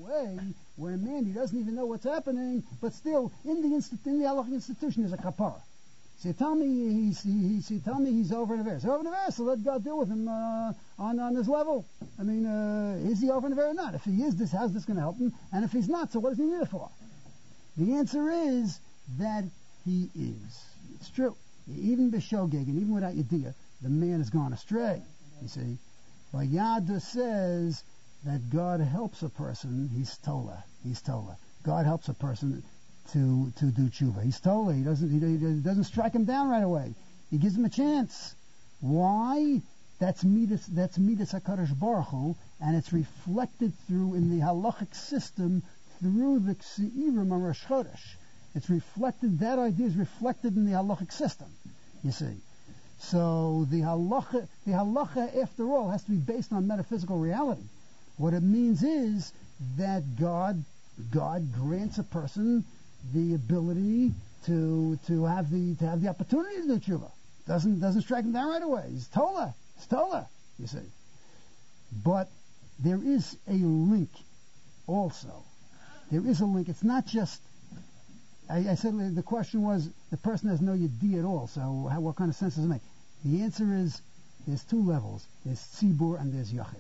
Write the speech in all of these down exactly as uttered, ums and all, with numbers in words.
way where a man, he doesn't even know what's happening, but still, in the insti- in the halachic institution, is a kapara. So you tell me he's, he, he, you tell me he's over in the verse. Over in the verse, so let God deal with him uh, on, on his level. I mean, uh, is he over in the verse or not? If he is, this how's this going to help him? And if he's not, so what does he need it for? The answer is that he is. It's true. Even b'shogeg, and even without yediyah, the man has gone astray. You see, but Yada says that God helps a person. He's tola. He's tola. God helps a person to to do tshuva. He's tola. He doesn't he, he doesn't strike him down right away. He gives him a chance. Why? That's midas. That's midas HaKadosh Baruch Hu, and it's reflected through in the halachic system through the Ksi'irim on Rosh Chodesh. It's reflected. That idea is reflected in the halachic system. You see. So the halacha, the halacha, after all, has to be based on metaphysical reality. What it means is that God, God grants a person the ability to to have the to have the opportunity to do tshuva. Doesn't doesn't strike him down right away. He's tola, he's tola. You see, but there is a link. Also, there is a link. It's not just. I, I said the question was the person has no yediyah at all. So how, what kind of sense does it make? The answer is there's two levels. There's tzibur and there's yachid.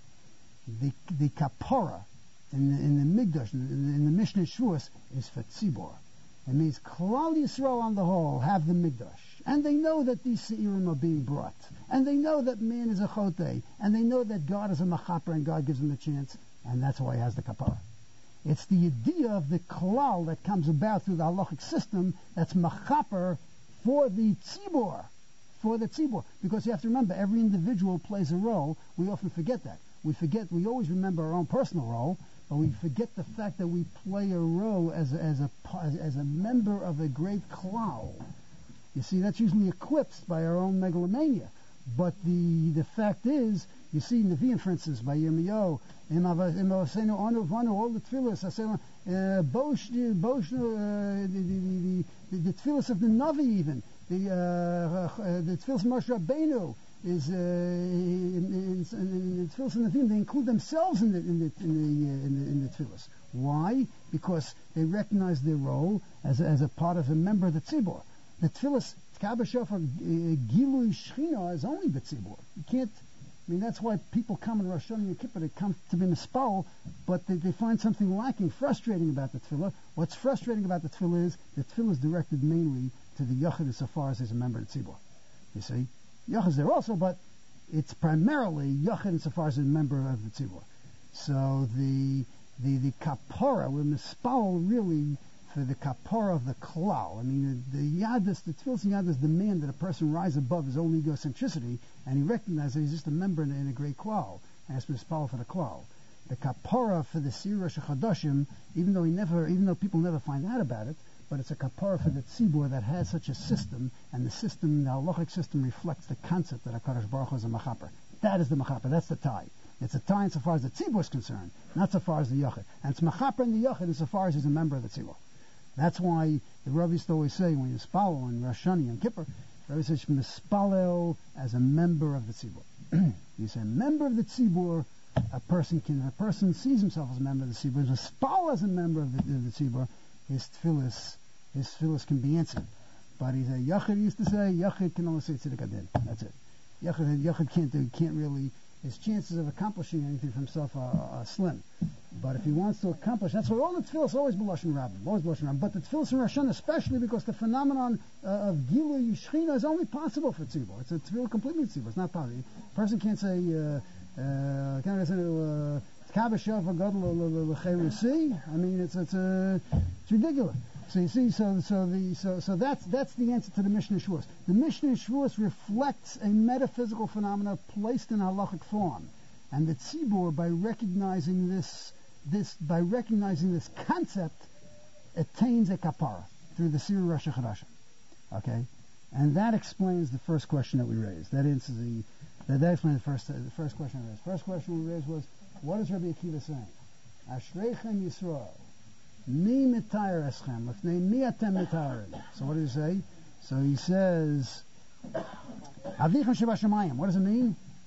The the kapara in the, in the Migdash, in the, in the Mishnah Shavuos, is for tzibur. It means Klal Yisrael on the whole have the Migdash, and they know that these seirim are being brought, and they know that man is a chotei, and they know that God is a machaper and God gives him the chance, and that's why he has the kapara. It's the idea of the klal that comes about through the halachic system that's machaper for the tzibur, for the tzibur. Because you have to remember, every individual plays a role. We often forget that. We forget. We always remember our own personal role, but we forget the fact that we play a role as a, as a as a member of a great klal. You see, that's usually eclipsed by our own megalomania. But the the fact is, you see in the Nevi'im, for instance, by Yirmiyahu, in Avosenu Anu Vanu, all the tefillas, Bosh, Bosh, the the the the tefillas of the Navi, even the uh, the tefillas of Moshe Rabbeinu is uh, in, in, in, in the tefillas of the Nevi'im. They include themselves in the in the in the uh, in the, in the tefillas. Why? Because they recognize their role as a, as a part of a member of the tzibur. The tefillas Kabbalah Shofar Gilui Shechina is only b'tzibur. You can't. I mean, that's why people come in Rosh Hashanah and Kippur, they come to be mispal, but they, they find something lacking, frustrating about the tefillah. What's frustrating about the tefillah is the tefillah is directed mainly to the yachid as far as he's a member of the tzibur. You see, yachid is there also, but it's primarily yachid as far as he's a member of the tzibur. So the the the kapara, we're mispal really for the kapara of the klal. I mean, the, the yadis, the tefillas and yadis demand that a person rise above his own egocentricity, and he recognizes that he's just a member in, in a great klal, and has to be power for the klal. The kapara for the Sir Rosh Chodashim, even though he never, even though people never find out about it, but it's a kapara for the tzibur that has such a system, and the system, the halachic system, reflects the concept that HaKadosh Baruch Hu is a machaper. That is the machaper. That's the tie. It's a tie insofar as the tzibur is concerned, not so far as the yachid. And it's machaper in the yachid insofar as he's a member of the tzibur. That's why the Rav used to always say, when you spalel in Rosh Hashanah and Kippur, the Rav says, mispalel as a member of the tzibur. You say, member of the tzibur, a person can, if a person sees himself as a member of the tzibur, mispalel as a member of the, of the tzibur, his tefillas, his tefillas can be answered. But he's a yachid, he used to say, yachid can only say tzedek adin. That's it. Yachid, yachid can't do, can't really, his chances of accomplishing anything for himself are, are slim. But if he wants to accomplish, that's why all the tefillas always b'lashon rabbim, always b'lashon rabbim. But the tefillas in Rosh Hashanah, especially because the phenomenon uh, of Gilui Shechina is only possible for tzibur. It's a tefillah completely tzibur. It's not possible. A person can't say, uh, uh, can't say, Kabbalah Shofar Gadol L'Cherusi. I mean, it's it's uh, it's ridiculous. So you see, so so the so so that's that's the answer to the Mishnah Shavuos. The Mishnah Shavuos reflects a metaphysical phenomena placed in halachic form, and the tzibur, by recognizing this this by recognizing this concept, attains a kapara through the Sir Rosh Chodashim. Okay, and that explains the first question that we raised. That answers the that, that explains the first uh, the first question we raised. First question we raised was, what is Rabbi Akiva saying? Ashreichem Yisrael. Mi mitayr eschem, lefnei mi atem mitayrim. So what does he say? So he says, Avichem shebashamayim. What does it mean?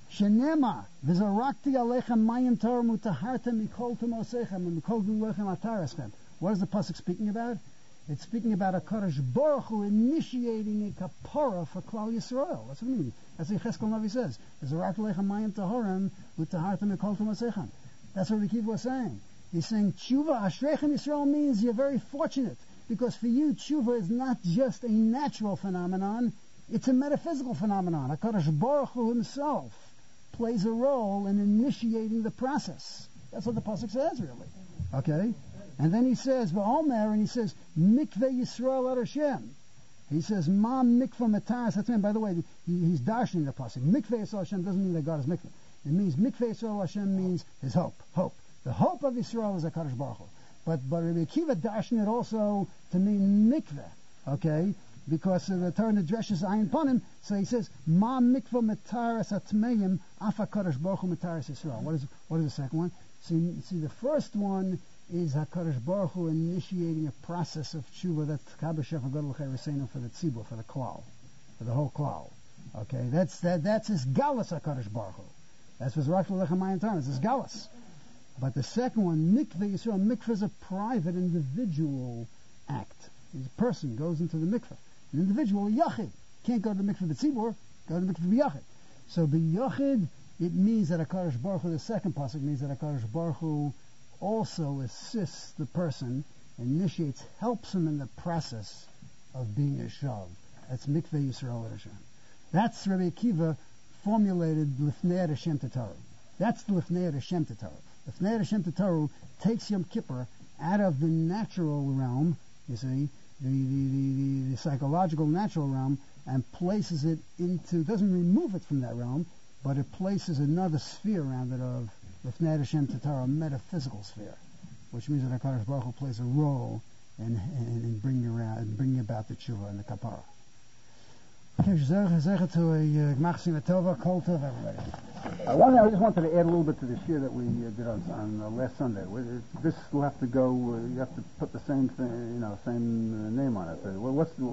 Shenema, v'zarakti alechem mayim Torah mutahartem mikol tumosechem and mikol gulechem ataraschem. What is the pasuk speaking about? It's speaking about a Kadosh Baruch Hu initiating a kapara for Klal Yisrael. That's what I mean. That's what Yecheskel Navi says. V'zarakti alechem mayim taharem mutahartem mikol tumosechem. That's what Rabbi Akiva was saying. He's saying tshuva ashrechem Yisrael means you're very fortunate, because for you tshuva is not just a natural phenomenon, it's a metaphysical phenomenon. HaKadosh Baruch Hu himself plays a role in initiating the process. That's what the pasuk says, really. Okay? And then he says, V'omer, and he says, Mikveh Yisrael ad Hashem. He says, Ma mikveh mataras Hashem. By the way, he, he's dashing the pasuk. Mikveh Yisrael Hashem doesn't mean that God is mikveh. It means Mikveh Yisrael Hashem means his hope. Hope. The hope of Yisrael is HaKadosh Baruch Hu. But, but Rabbi Akiva dashing it also to mean mikveh. Okay? Because uh, the Torah addresses ayin panim, so he says, Ma mikveh mataras atmeim afa Kadosh Baruch Hu mataras Yisrael. What is what is the second one? See, see, the first one is HaKadosh Baruch Hu initiating a process of tshuva that Kabbalah Shefa Gadol Chayreseinu for the tzibur, for the klal, for the whole klal. Okay, that's that that's his galus HaKadosh Baruch Hu. That's what's Rak L'Lechem Mayim Torah. It's his galus. But the second one, mikveh Yisrael, mikveh is a private individual act. A person goes into the mikveh. An individual, a yachid, can't go to the mikveh b'tzibur, go to the mikveh b'yachid. So b'yachid, it means that HaKadosh Baruch Hu, the second pasuk means that HaKadosh Baruch Hu also assists the person, initiates, helps him in the process of being a shav. That's mikveh Yisrael ad Hashem. That's Rabbi Akiva formulated Lifnei ad Hashem Torah. That's the Lifnei ad Hashem Torah. Lifnei ad Hashem Torah takes Yom Kippur out of the natural realm, you see, the, the, the, the, the psychological natural realm, and places it into, doesn't remove it from that realm, but it places another sphere around it of Lifnei ad Hashem Torah, a metaphysical sphere, which means that HaKadosh Baruch Hu plays a role in, in, in bringing around, in bringing about the tshuva and the kapara. Okay, Zechet to a Gmachsim Tova, Kol Tov, everybody. Uh, one thing I just wanted to add a little bit to the shir that we uh, did on, on uh, last Sunday. It, this will have to go. Uh, you have to put the same thing, you know, same uh, name on it. Uh, what's the?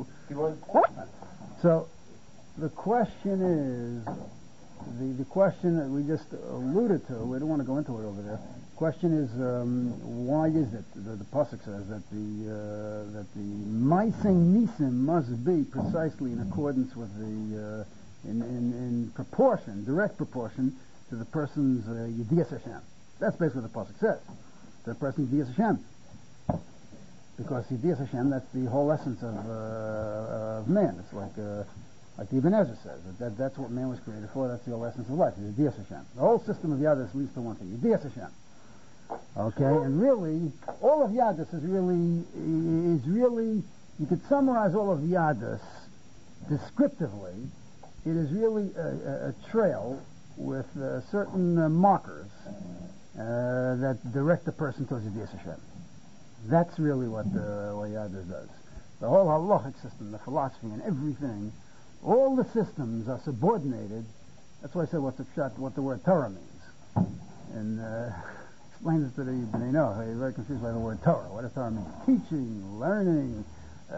So, the question is, the the question that we just alluded to. We don't want to go into it over there. Question is, um, why is it the, the pasuk says that the uh, that the Ma'aseh Nisim must be precisely in accordance with the uh, in, in in proportion, direct proportion to the person's uh, Yedias Hashem. That's basically what the pasuk says. The person's Yedias Hashem, because Yedias Hashem, that's the whole essence of uh, of man. It's like uh, like the Ibn Ezra says that, that that's what man was created for. That's the whole essence of life. Yedias Hashem. The whole system of Yadis leads to one thing: Yedias Hashem. Okay, and really, all of Yadis is really, is really, you could summarize all of Yadis descriptively. It is really a, a, a trail with uh, certain uh, markers uh, that direct the person towards Yedias Hashem. That's really what, uh, what Yadis does. The whole halachic system, the philosophy and everything, all the systems are subordinated. That's why I said what the, what the word Torah means. And uh, explains it to the Bnei Noach. They're very confused by the word Torah. What does Torah mean? Teaching, learning, uh,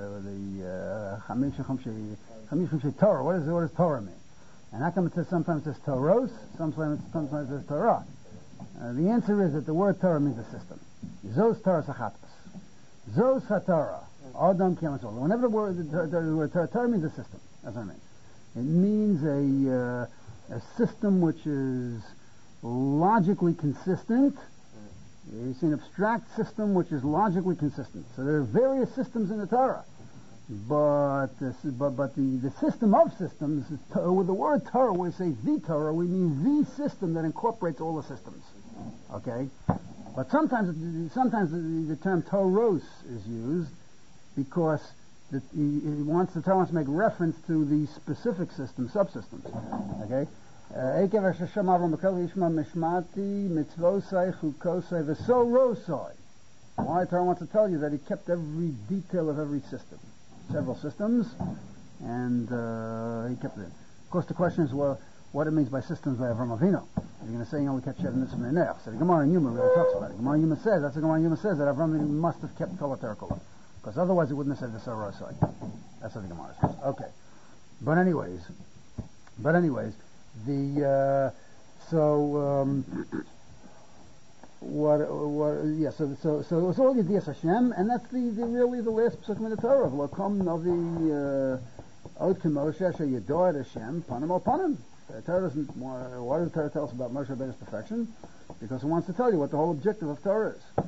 the Chamish Chumshei Torah. What, is, what does Torah mean? And how come it says sometimes it says Toros, sometimes, sometimes it says Torah? Uh, the answer is that the word Torah means a system. Zos Torah Sachatos. Zos HaTorah. Adam Kiyamasol. Whenever the word, the, the, the word Torah, Torah means a system. That's what it means. It means a, uh, a system which is logically consistent. It's an abstract system which is logically consistent. So there are various systems in the Torah, but this, but, but the, the system of systems is to, with the word Torah, when we say the Torah, we mean the system that incorporates all the systems. Okay, but sometimes sometimes the, the term Toros is used because the, it wants the Torah wants to make reference to the specific system, subsystems. Okay. Why Torah wants to tell you that he kept every detail of every system, several systems, and uh, he kept it. Of course, the question is, well, what it means by systems by Avram Avinu. You're going to say, you know, we kept Shed Mitzvah Neneach. So the Gemara in Yuma really talks about it. Gemara in Yuma says, that's the Gemara in Yuma says, that Avram Avinu must have kept Kol HaTorah, because otherwise he wouldn't have said the Sorosai. That's what the Gemara says. Okay. But anyways, but anyways, The uh, so um, what what yeah so so so it's all Yedias Hashem, and that's the, the really the last psukim in the Torah of Lakom Navi Od Kemoshe Asher Yedor Hashem Panim Al Panim. The Torah doesn't. Why does the Torah tell us about Moshe Rabbeinu's perfection? Because it wants to tell you what the whole objective of Torah is.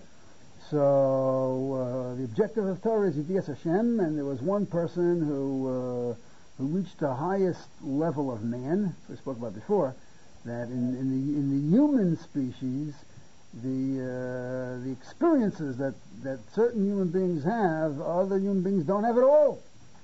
So uh, the objective of Torah is Yedias Hashem, and there was one person who uh, who reached the highest level of man, as we spoke about before, that in, in the in the human species, the uh, the experiences that, that certain human beings have, other human beings don't have at all.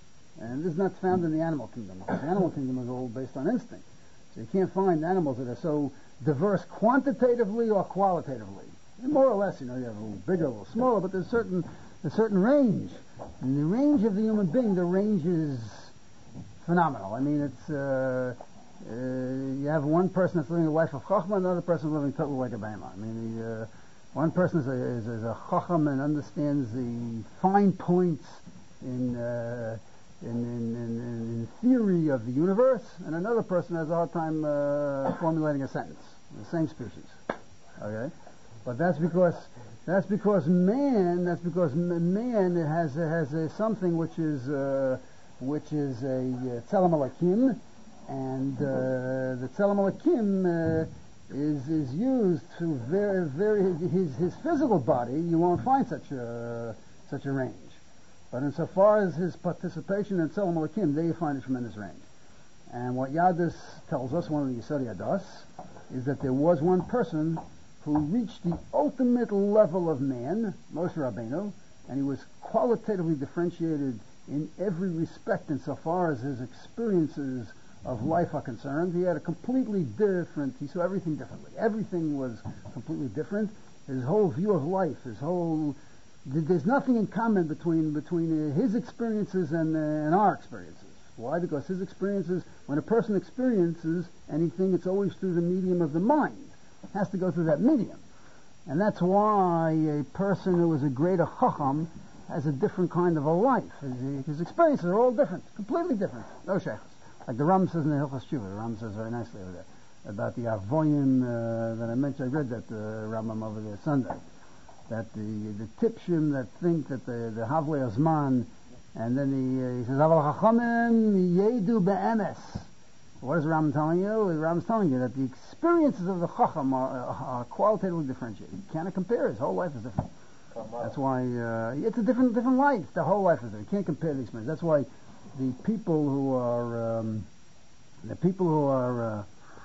And this is not found in the animal kingdom. The animal kingdom is all based on instinct. So you can't find animals that are so diverse quantitatively or qualitatively. And more or less, you know, you have a little bigger, a little smaller, but there's certain a certain range. And the range of the human being, the range is phenomenal. I mean, it's uh, uh, you have one person that's living a life of chachma, another person living totally like a behemah. I mean, the, uh, one person is a, is, is a chacham and understands the fine points in, uh, in, in, in, in theory of the universe, and another person has a hard time uh, formulating a sentence. The same species. Okay, but that's because that's because man that's because man has has a, something which is. Uh, which is a Tzelem Elokim, and uh, the Tzelem Elokim uh, is is used to very very his his physical body. You won't find such a such a range, but insofar as his participation in Tzelem Elokim, there you find a tremendous range. And what Yadus tells us, one of the Yesod Yados, is that there was one person who reached the ultimate level of man, Moshe Rabbeinu, and he was qualitatively differentiated in every respect insofar as his experiences of life are concerned. He had a completely different, he saw everything differently. Everything was completely different. His whole view of life, his whole, there's nothing in common between between his experiences and, uh, and our experiences. Why? Because his experiences, when a person experiences anything, it's always through the medium of the mind. It has to go through that medium. And that's why a person who is a greater chacham has a different kind of a life. His, his experiences are all different, completely different. No sheikhs. Like the Ram says in the Hilchos Tshuva, the Ram says very nicely over there, about the Avoyim uh, that I mentioned. I read that uh, Rambam over there Sunday. That the the Tipshim that think that the, the Havlei Azman, and then he, uh, he says, Aval Chachamim Yedu Be'emes. What is Ram telling you? Ram's telling you that the experiences of the Chacham are, are qualitatively differentiated. You cannot compare. His whole life is different. That's why uh, it's a different different life. The whole life is different. You can't compare the experience. That's why the people who are um, the people who are uh,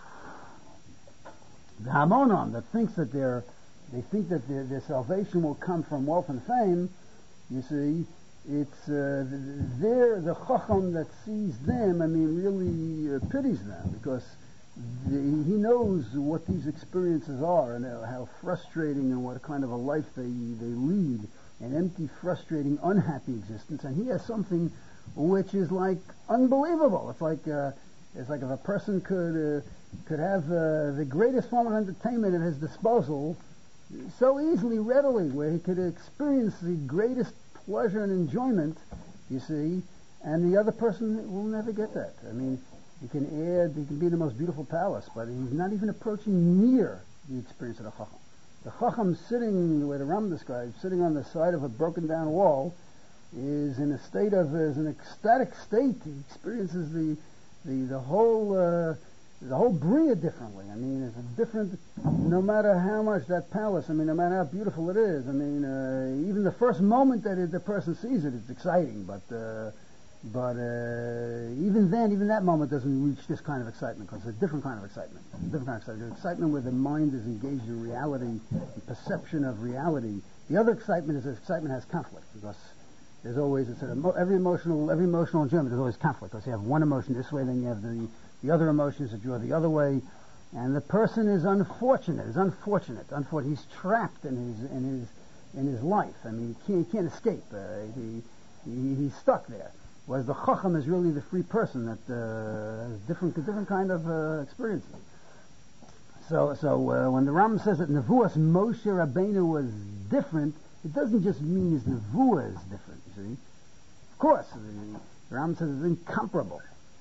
the Hamonon that thinks that they're they think that their, their salvation will come from wealth and fame. You see, it's uh, they're the Chacham that sees them. I mean, really uh, pities them because. The, he knows what these experiences are and how frustrating and what kind of a life they, they lead, an empty, frustrating, unhappy existence. And he has something which is like unbelievable. It's like uh, it's like if a person could uh, could have uh, the greatest form of entertainment at his disposal so easily, readily, where he could experience the greatest pleasure and enjoyment, you see, and the other person will never get that. I mean, he can add, he can be in the most beautiful palace, but he's not even approaching near the experience of the Chacham. The Chacham sitting, the way the Ram describes, sitting on the side of a broken down wall, is in a state of, is an ecstatic state. He experiences the, the, the whole, uh, the whole Bria differently. I mean, it's a different, no matter how much that palace, I mean, no matter how beautiful it is, I mean, uh, even the first moment that it, the person sees it, it's exciting, but, uh, But uh, even then, even that moment doesn't reach this kind of excitement because it's a different kind of excitement. A different kind of excitement. Excitement where the mind is engaged in reality, the perception of reality. The other excitement is that excitement has conflict because there's always it's a, every emotional every emotional enjoyment. There's always conflict because you have one emotion this way, then you have the the other emotions that draw the other way, and the person is unfortunate. Is unfortunate. Unfortunate. He's trapped in his in his in his life. I mean, he can't, he can't escape. Uh, he, he he's stuck there. Whereas the Chacham is really the free person that uh, has different, different kind of uh, experiences. So, so uh, when the Ram says that Nevuas Moshe Rabbeinu was different, it doesn't just mean his Nevuah is different. You see, of course, the, the Ram says it's incomparable.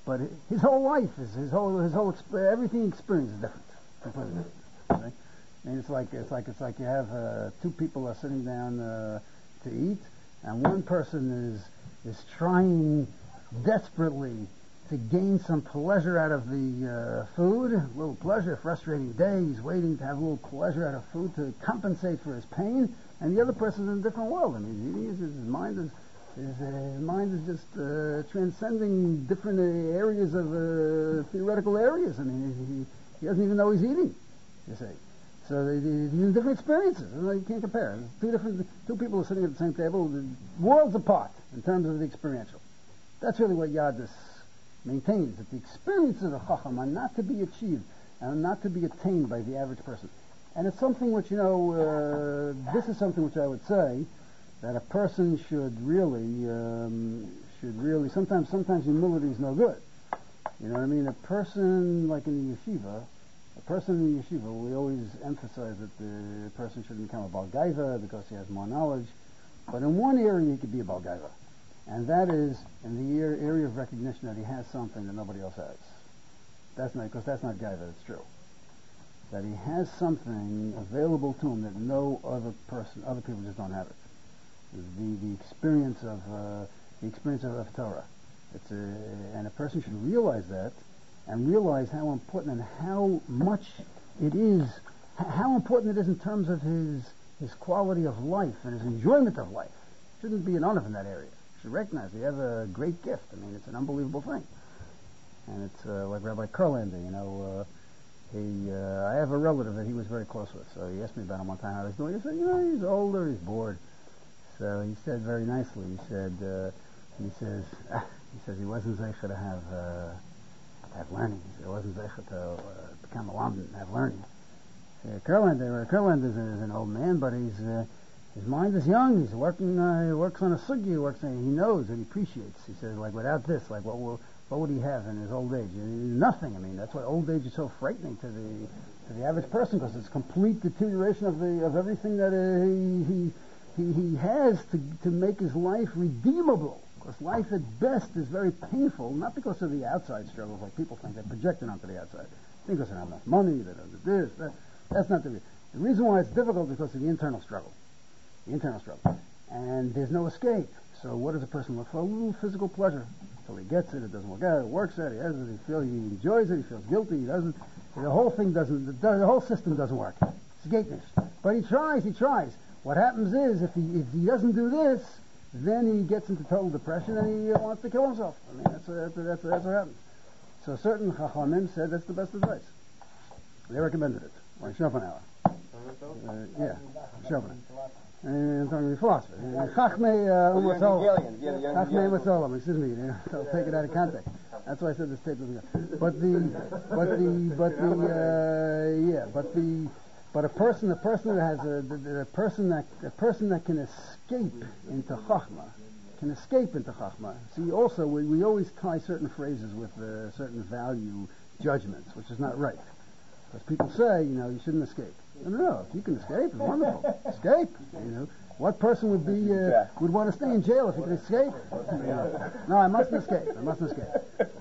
but his whole life is his whole his whole exp- everything he experiences is different, completely different. Right? And it's like it's like it's like you have uh, two people are sitting down uh, to eat, and one person is is trying desperately to gain some pleasure out of the uh, food, a little pleasure, a frustrating day. He's waiting to have a little pleasure out of food to compensate for his pain, and the other person's in a different world. I mean, he's eating, his, his mind is his, uh, his mind is just uh, transcending different uh, areas of uh, theoretical areas. I mean, he, he doesn't even know he's eating. You see. So they, they, they're different experiences. You can't compare. There's two different, two people are sitting at the same table, worlds apart in terms of the experiential. That's really what Yadus maintains, that the experiences of Chacham are not to be achieved and are not to be attained by the average person. And it's something which, you know, uh, this is something which I would say that a person should really, um, should really, sometimes, sometimes humility is no good. You know what I mean? A person like in the yeshiva, a person in the yeshiva, we always emphasize that the person shouldn't become a Baal Gaiva because he has more knowledge. But in one area he could be a Baal Gaiva, and that is in the area of recognition that he has something that nobody else has. That's not, because that's not Gaiva, it's true. That he has something available to him that no other person, other people just don't have it. The the experience of uh, the experience of, of Torah. It's a, and a person should realize that, and realize how important and how much it is, how important it is in terms of his his quality of life and his enjoyment of life. Shouldn't be an honor in that area. Should recognize you have a great gift. I mean, it's an unbelievable thing. And it's uh, like Rabbi Kurlander, you know. Uh, he, uh, I have a relative that he was very close with. So he asked me about him one time how he's doing. He said, you know, he's older, he's bored. So he said very nicely. He said, uh, he says, ah, he says he wasn't zeicher to have. Uh, have learning. He said, it wasn't zeicher to uh, become a lamb and have learning. Uh, Kurlander, Kurlander is, is an old man, but he's uh, his mind is young. He's working. Uh, he works on a sugi. He works. On, he knows and he appreciates. He says, like without this, like what will what would he have in his old age? Uh, nothing. I mean, that's why old age is so frightening to the to the average person, because it's complete deterioration of the of everything that uh, he he he has to to make his life redeemable. Because life at best is very painful, not because of the outside struggles, like people think. They're projecting onto the outside. They think because they don't have enough money, they don't do this, that. That's not the reason. The reason why it's difficult is because of the internal struggle. The internal struggle. And there's no escape. So what does a person look for? A little physical pleasure. Until he gets it, it doesn't work out, it works out, he has it, he feels, he enjoys it, he feels guilty, he doesn't. The whole thing doesn't, the, the whole system doesn't work. It's gateness. But he tries, he tries. What happens is, if he if he doesn't do this, then he gets into total depression and he uh, wants to kill himself. I mean, that's, uh, that's, that's, that's what happens. So certain Chachamim said that's the best advice. They recommended it. Like Schopenhauer. Uh, yeah, Schopenhauer. And I'm talking about philosopher. Chachmei Umas Olam. Chachmei Umas Olam, excuse me. I'll take it out of context. That's why I said this tape doesn't go. But the, but the, but the, uh, yeah, but the, But a person, a person that has a, a, a person that a person that can escape into Chachma, can escape into Chachma. See, also we, we always tie certain phrases with uh, certain value judgments, which is not right. Because people say, you know, you shouldn't escape. No, no, no. If you can escape, it's wonderful. Escape. You know, what person would be uh, would want to stay in jail if he could escape? You know, no, I mustn't escape. I mustn't escape.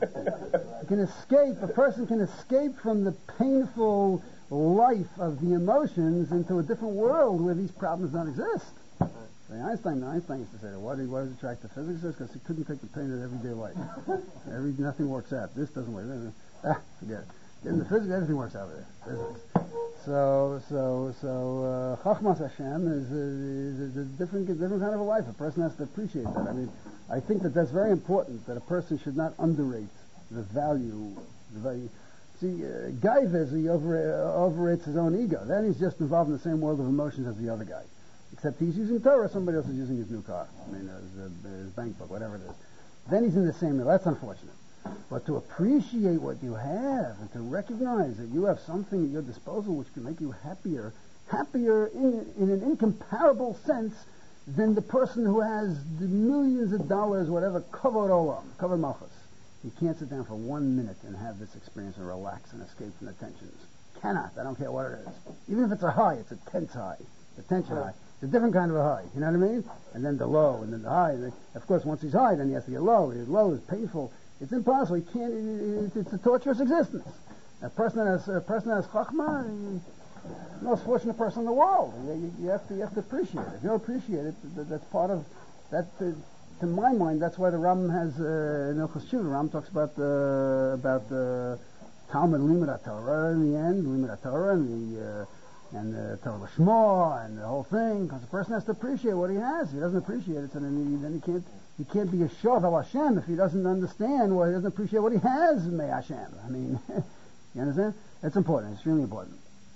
You can escape. A person can escape from the painful life of the emotions into a different world where these problems don't exist. See, Einstein, Einstein used to say that what he was attracted to physics is because he couldn't take the pain of everyday life. Every nothing works out. This doesn't work. Ah, forget it. In the physics, everything works out there. Physics. So, so, so, uh, Chachmas Hashem is, uh, is a different, different kind of a life. A person has to appreciate that. I mean, I think that that's very important. That a person should not underrate the value, the value. See, uh, Gaiva, he over, uh, overrates his own ego. Then he's just involved in the same world of emotions as the other guy. Except he's using Torah, somebody else is using his new car. I mean, his, uh, his bank book, whatever it is. Then he's in the same level. That's unfortunate. But to appreciate what you have and to recognize that you have something at your disposal which can make you happier, happier in, in an incomparable sense than the person who has the millions of dollars, whatever, covered olam, covered malchus. He can't sit down for one minute and have this experience and relax and escape from the tensions. Cannot. I don't care what it is. Even if it's a high, it's a tense high. The tension high. It's a different kind of a high. You know what I mean? And then the low, and then the high. And then, of course, once he's high, then he has to get low. The low is painful. It's impossible. He can't. It, it's a torturous existence. A person that has a person that has chachma, the most fortunate person in the world. You, you have to you have to appreciate it. If you don't appreciate it, that, that's part of that. Uh, to my mind, that's why the Ram has uh, in Ilchos Tshuva. The Ram talks about uh, about uh, Talmud Limud Torah in the end, Limud Torah and the uh, and the Torah Lishma and the whole thing. Because the person has to appreciate what he has. If he doesn't appreciate it, then he, then he can't. He can't be a Shav al Hashem if he doesn't understand, what he doesn't appreciate what he has. May Hashem. I mean, you understand? That's important. It's extremely important.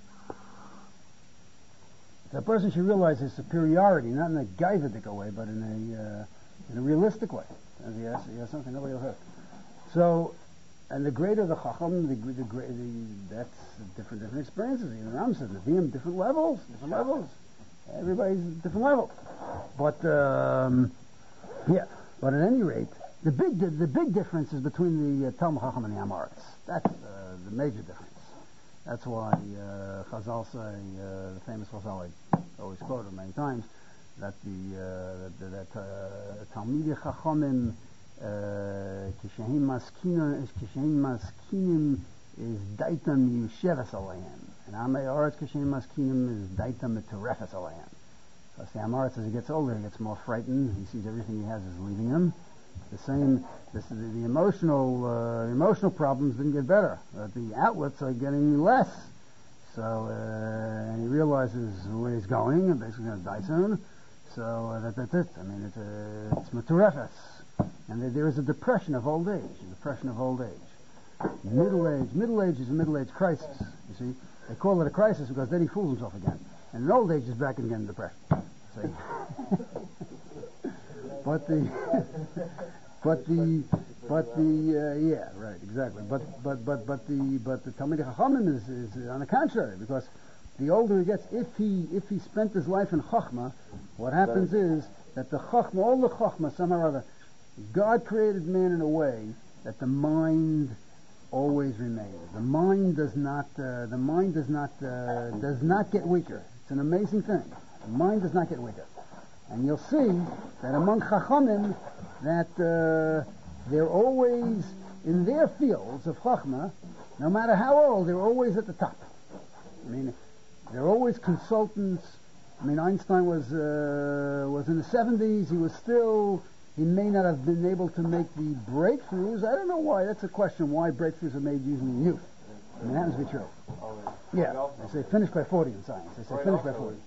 So a person should realize his superiority, not in a gaivadik way, but in a uh, in a realistic way. He has, he has something nobody will have. So, and the greater the chacham, the the, the, the that's different different experiences. Even Ram says the Nevi'im, different levels, different levels. Everybody's different level. But um, yeah, but at any rate, the big the, the big difference is between the uh, Talmud Chacham and the Amoritz. That's uh, the major difference. That's why uh, Chazal say, uh, the famous Chazal I always quoted many times, that the uh, that, that uh, Talmidei Chachamim Kishahim Maskinim Kishahim Maskinim is Daitam Yusheves Alehem, and Amei Aretz Kishahim Maskinim is Daitam Meterefes Alehem. Because the Amoritz, as he gets older, he gets more frightened. He sees everything he has is leaving him. The same, this, the, the emotional, uh, emotional problems didn't get better. Uh, the outlets are getting less. So, uh, and he realizes where he's going, and basically going to die soon. So uh, that, that's it. I mean, it's a, it's maturefes, and there, there is a depression of old age. A depression of old age. Middle age, middle age is a middle age crisis. You see, they call it a crisis because then he fools himself again. And in old age is back again in depression. See. But the, but the, but the, uh, yeah, right, exactly. But but but but the but the Talmidei Chachamim is, is on the contrary, because the older he gets, if he if he spent his life in Chachma, what happens is that the Chachma, all the Chachma, somehow or other, God created man in a way that the mind always remains. The mind does not, uh, the mind does not uh, does not get weaker. It's an amazing thing. The mind does not get weaker. And you'll see that among Chachamim, that uh, they're always, in their fields of Chachma, no matter how old, they're always at the top. I mean, they're always consultants. I mean, Einstein was uh, was in the seventies. He was still, he may not have been able to make the breakthroughs. I don't know why. That's a question, why breakthroughs are made usually in youth. I mean, it happens to be true. Yeah, they say finish by forty in science. They say finish by forty.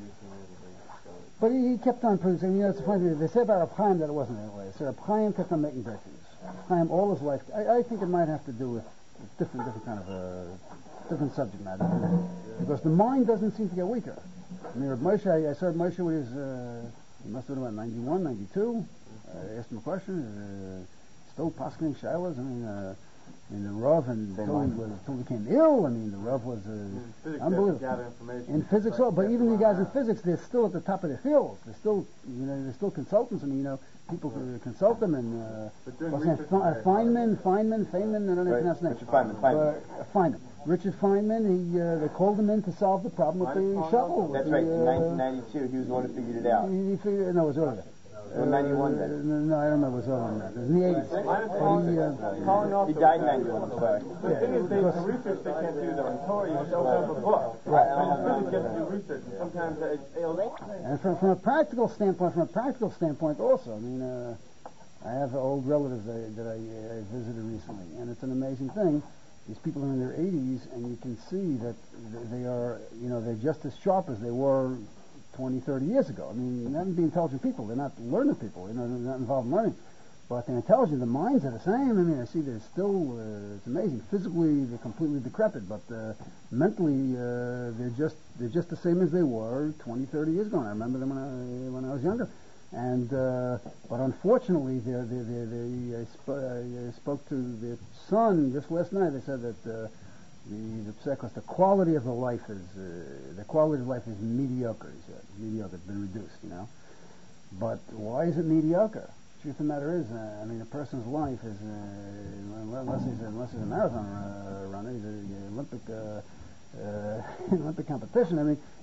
But he, he kept on producing. You know, it's funny. They say about Reb Chaim that it wasn't that way. So Reb Chaim kept on making breakthroughs. Reb Chaim all his life. I, I think it might have to do with different, different kind of a different subject matter, because the mind doesn't seem to get weaker. I mean, Reb Moshe. I, I saw Reb Moshe when he was uh, he must have been about ninety-one, ninety-two. I asked him a question. Uh, still paskening shilas. I mean. Uh, I mean, the Rav, and until he, was, until he became ill, I mean, the Rav was uh, in unbelievable. In physics, well, but even the guys in physics, they're still at the top of their fields. They're still, you know, they're still consultants. I mean, you know, people uh, consult them, and uh, what's that? F- uh, Feynman, Feynman, Feynman, I don't know right. pronounce his name. Richard Feynman, Feynman. Uh, Feynman. Richard Feynman, he, uh, they called him in to solve the problem with the shuttle. That's the, right, uh, in nineteen ninety-two, he was the one who figured it out. He, he figured, no, it was earlier. Uh, ninety-one then? No, I don't know if it was earlier than that. It was in the eighties. He, uh, he died in ninety-one, sorry. The thing is, they, the research they can't do, though. In Torah, you show them a book. Right. And in physics, you have to do research. And sometimes it ails. And from, from a practical standpoint, from a practical standpoint also, I mean, uh, I have old relatives that, I, that I, uh, visited recently, and it's an amazing thing. These people are in their eighties, and you can see that they are, you know, they're just as sharp as they were twenty, thirty years ago. I mean, they're not being intelligent people. They're not learned people. You know, they're not involved in learning. But they're intelligent. The minds are the same. I mean, I see they're still, uh, it's amazing. Physically, they're completely decrepit, but uh, mentally, uh, they're just they're just the same as they were twenty, thirty years ago. And I remember them when I, when I was younger. And, uh, but unfortunately, they're, they're, they're, they, I, sp- I spoke to their son just last night. They said that uh, the, because the quality of the life is, uh, the quality of life is mediocre, he said. Mediocre, it's been reduced, you know. But why is it mediocre? The truth of the matter is, uh, I mean, a person's life is, uh, unless he's unless he's a marathon uh, runner, he's an Olympic, uh, uh, Olympic competition. I mean,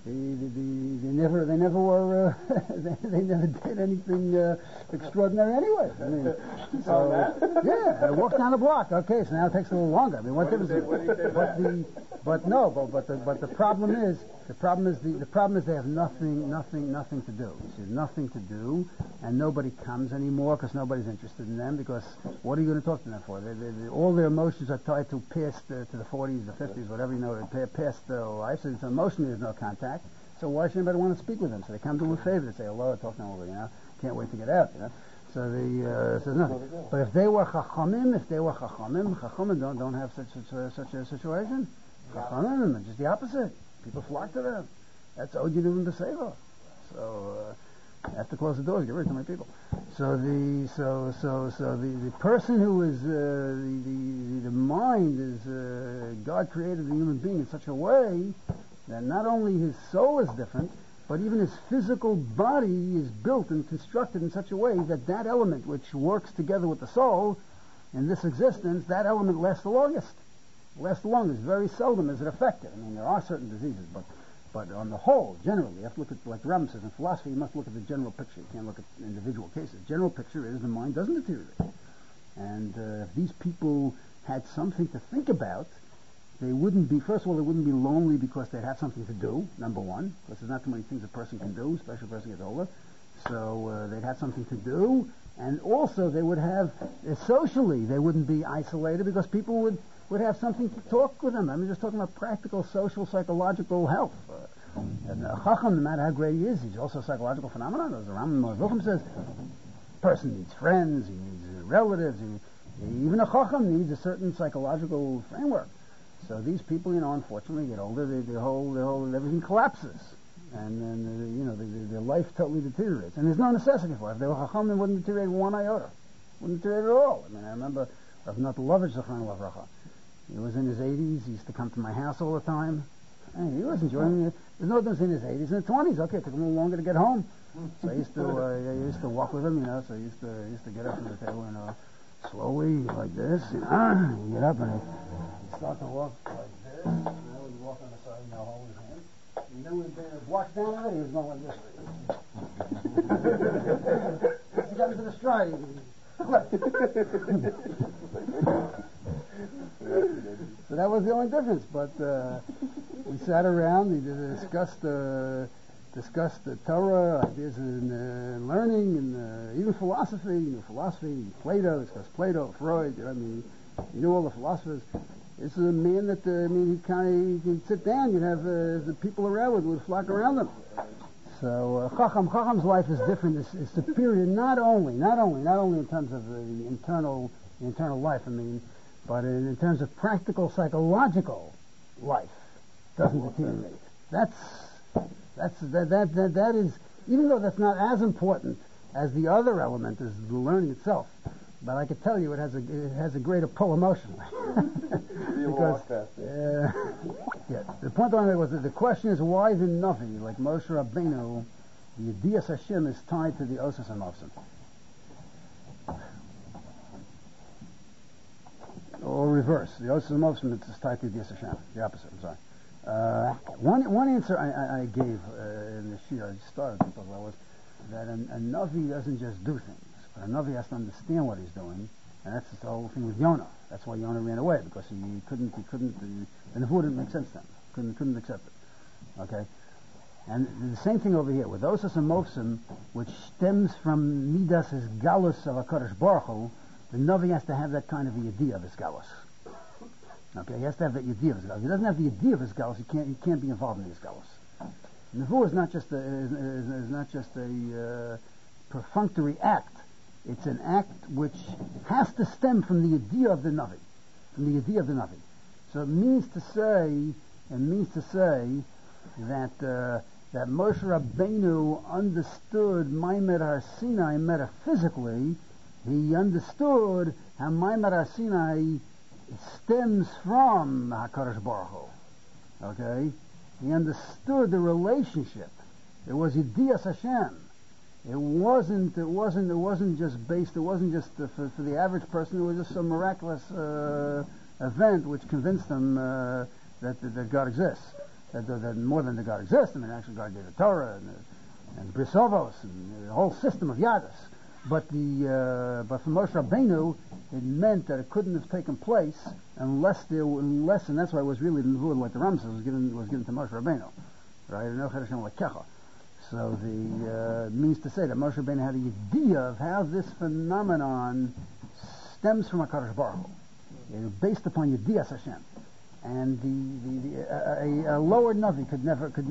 They, they, they, they never, they never were, uh, they, they never did anything uh, extraordinary anyway. I mean, so yeah, I walked down the block. Okay, so now it takes a little longer. I mean, what, What difference? did they- what did they But say the, but no, but but the, but the problem is, the problem is the, the problem is they have nothing, nothing, nothing to do. You see, nothing to do, and nobody comes anymore because nobody's interested in them. Because what are you going to talk to them for? They, they, they, all their emotions are tied to past, uh, to the forties, the fifties, whatever you know, past their life. So it's emotionally there's no contact. So why should anybody want to speak with them? So they come to them a favor. They say hello, talk to them over, you know. Can't wait to get out, you know. So the uh, says nothing. But if they were chachamim, if they were chachamim, chachamim don't don't have such such a, such a situation. Chachamim, just the opposite. People flock to them. That's all you do in the seva. So uh, I have to close the doors, get rid of too many people. So the so so so the, the person who is uh, the, the the mind is uh, God created the human being in such a way that not only his soul is different, but even his physical body is built and constructed in such a way that that element which works together with the soul in this existence, that element lasts the longest. Lasts the longest. Very seldom is it affected. I mean, there are certain diseases, but but on the whole, generally, you have to look at, like the Rambam says, in philosophy, you must look at the general picture. You can't look at individual cases. General picture is the mind doesn't deteriorate. And uh, if these people had something to think about, they wouldn't be, first of all, they wouldn't be lonely because they'd have something to do, number one, because there's not too many things a person can do, especially if a person gets older. So uh, they'd have something to do, and also they would have, uh, socially, they wouldn't be isolated because people would, would have something to talk with them. I mean, just talking about practical, social, psychological health. Uh, and a chacham, no matter how great he is, he's also a psychological phenomenon. As the Rambam Vilchim says, person needs friends, he needs uh, relatives, he, even a chacham needs a certain psychological framework. So these people, you know, unfortunately get older, they, their whole, their whole, everything collapses. And then, uh, you know, they, they, their life totally deteriorates. And there's no necessity for it. If they were chacham, they wouldn't deteriorate one iota. Wouldn't deteriorate at all. I mean, I remember Rav Natalovich, Zechron Lavracha. He was in his eighties. He used to come to my house all the time. And he was enjoying it. There's no difference in his eighties and his twenties. Okay, it took him a little longer to get home. So I used to, uh, I used to walk with him, you know, so I used to, I used to get up from the table and, uh, slowly, like this, you know, you get up and you start to walk like this, and then when you walk on the side, you know, hold his hand. And then when he walks down there, he was going like this. Once he got into the stride, so that was the only difference, but uh, we sat around, we discussed uh, discussed the Torah, ideas in uh, learning, and uh, even philosophy, you know, philosophy, Plato, discussed Plato, Freud, you know, I mean, you know all the philosophers. This is a man that, uh, I mean, he kind of, he'd sit down, you'd have uh, the people around would, would flock around him. So, uh, Chacham, Chacham's life is different, it's, it's superior not only, not only, not only in terms of uh, the internal, the internal life, I mean, but in, in terms of practical, psychological life, doesn't deteriorate. That's, That's that, that that that is, even though that's not as important as the other element, is the learning itself. But I could tell you, it has a it has a greater pull emotionally. Because uh, yeah, the point I made was that the question is why the Navi, like Moshe Rabbeinu, the Yediyas Hashem is tied to the Osas Hamavsim, or reverse, the Osas Hamavsim is tied to the Yediyas Hashem, the opposite. I'm sorry. Uh, one one answer I, I, I gave uh, in the shir I started to talk about was that a, a Navi doesn't just do things, but a Navi has to understand what he's doing, and that's the whole thing with Yonah. That's why Yonah ran away, because he couldn't, he couldn't, uh, the Nevuah didn't make sense to him. Couldn't, couldn't accept it. Okay? And the same thing over here, with Osas and Mofsim, which stems from Midas' Galus of HaKadosh Baruch Hu, the Navi has to have that kind of a Yediyah of his Galus. Okay, he has to have that Yediyah of his Galus. If he doesn't have the Yediyah of his Galus, he can't, he can't be involved in his Galus. Nevuah is not just a, is, is, is not just a uh, perfunctory act. It's an act which has to stem from the Yediyah of the Navi, from the Yediyah of the Navi. So it means to say, it means to say that uh, that Moshe Rabbeinu understood Maimed Har Sinai metaphysically. He understood how Maimed Har Sinai stems from HaKadosh Baruch Hu. Okay? He understood the relationship. It was Yediyas Hashem. It wasn't, it wasn't, it wasn't just based, it wasn't just uh, for, for the average person, it was just some miraculous uh, event which convinced them uh, that, that God exists. that, that, that more than the God exists. I mean, actually, God gave the Torah and the, and Brisovos and the whole system of Yadus. But the uh, but for Moshe Rabbeinu, it meant that it couldn't have taken place unless there, unless, and that's why it was really the Nevuah, like the Ram says, was given was given to Moshe Rabbeinu, right? So the uh, means to say that Moshe Rabbeinu had an idea of how this phenomenon stems from HaKadosh Baruch Hu, you know, based upon Yedias Hashem. And the, the, the a, a lower Navi could never could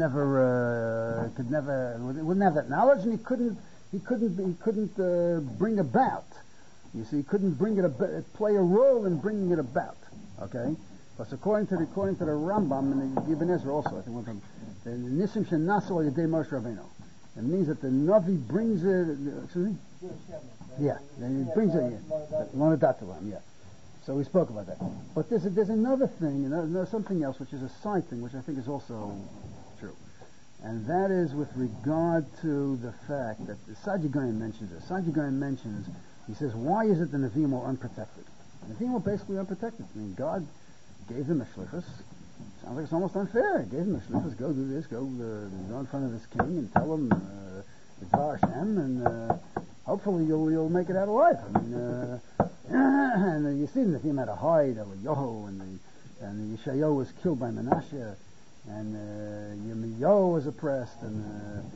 never uh, could never wouldn't have that knowledge, and he couldn't he couldn't he couldn't uh, bring about. You see, he couldn't bring it ab- play a role in bringing it about. Okay, but according to the according to the Rambam and the Ibn Ezra also, I think one time, the Nisim Shenasel Yedei Moshe Rabbeinu. It means that the Navi brings it. Excuse me. Yeah, he brings it. Yeah, Lonadatalam. Yeah. So we spoke about that. But there's a, there's another thing, and there's something else, which is a side thing, which I think is also true. And that is with regard to the fact that Saadia Gaon mentions this. Saadia Gaon mentions, he says, why is it the Nevi'im are unprotected? The Nevi'im were basically unprotected. I mean, God gave them a shlichus. Sounds like it's almost unfair. He gave them a shlichus, go do this, go, uh, go in front of this king and tell him uh, Dvar Hashem, and uh, hopefully you'll you'll make it out alive. I mean, uh, and uh, you see the Nevi'im had to hide, Eliyahu, and the and the Yeshayahu was killed by Menashe, and uh, Yirmiyahu was oppressed, and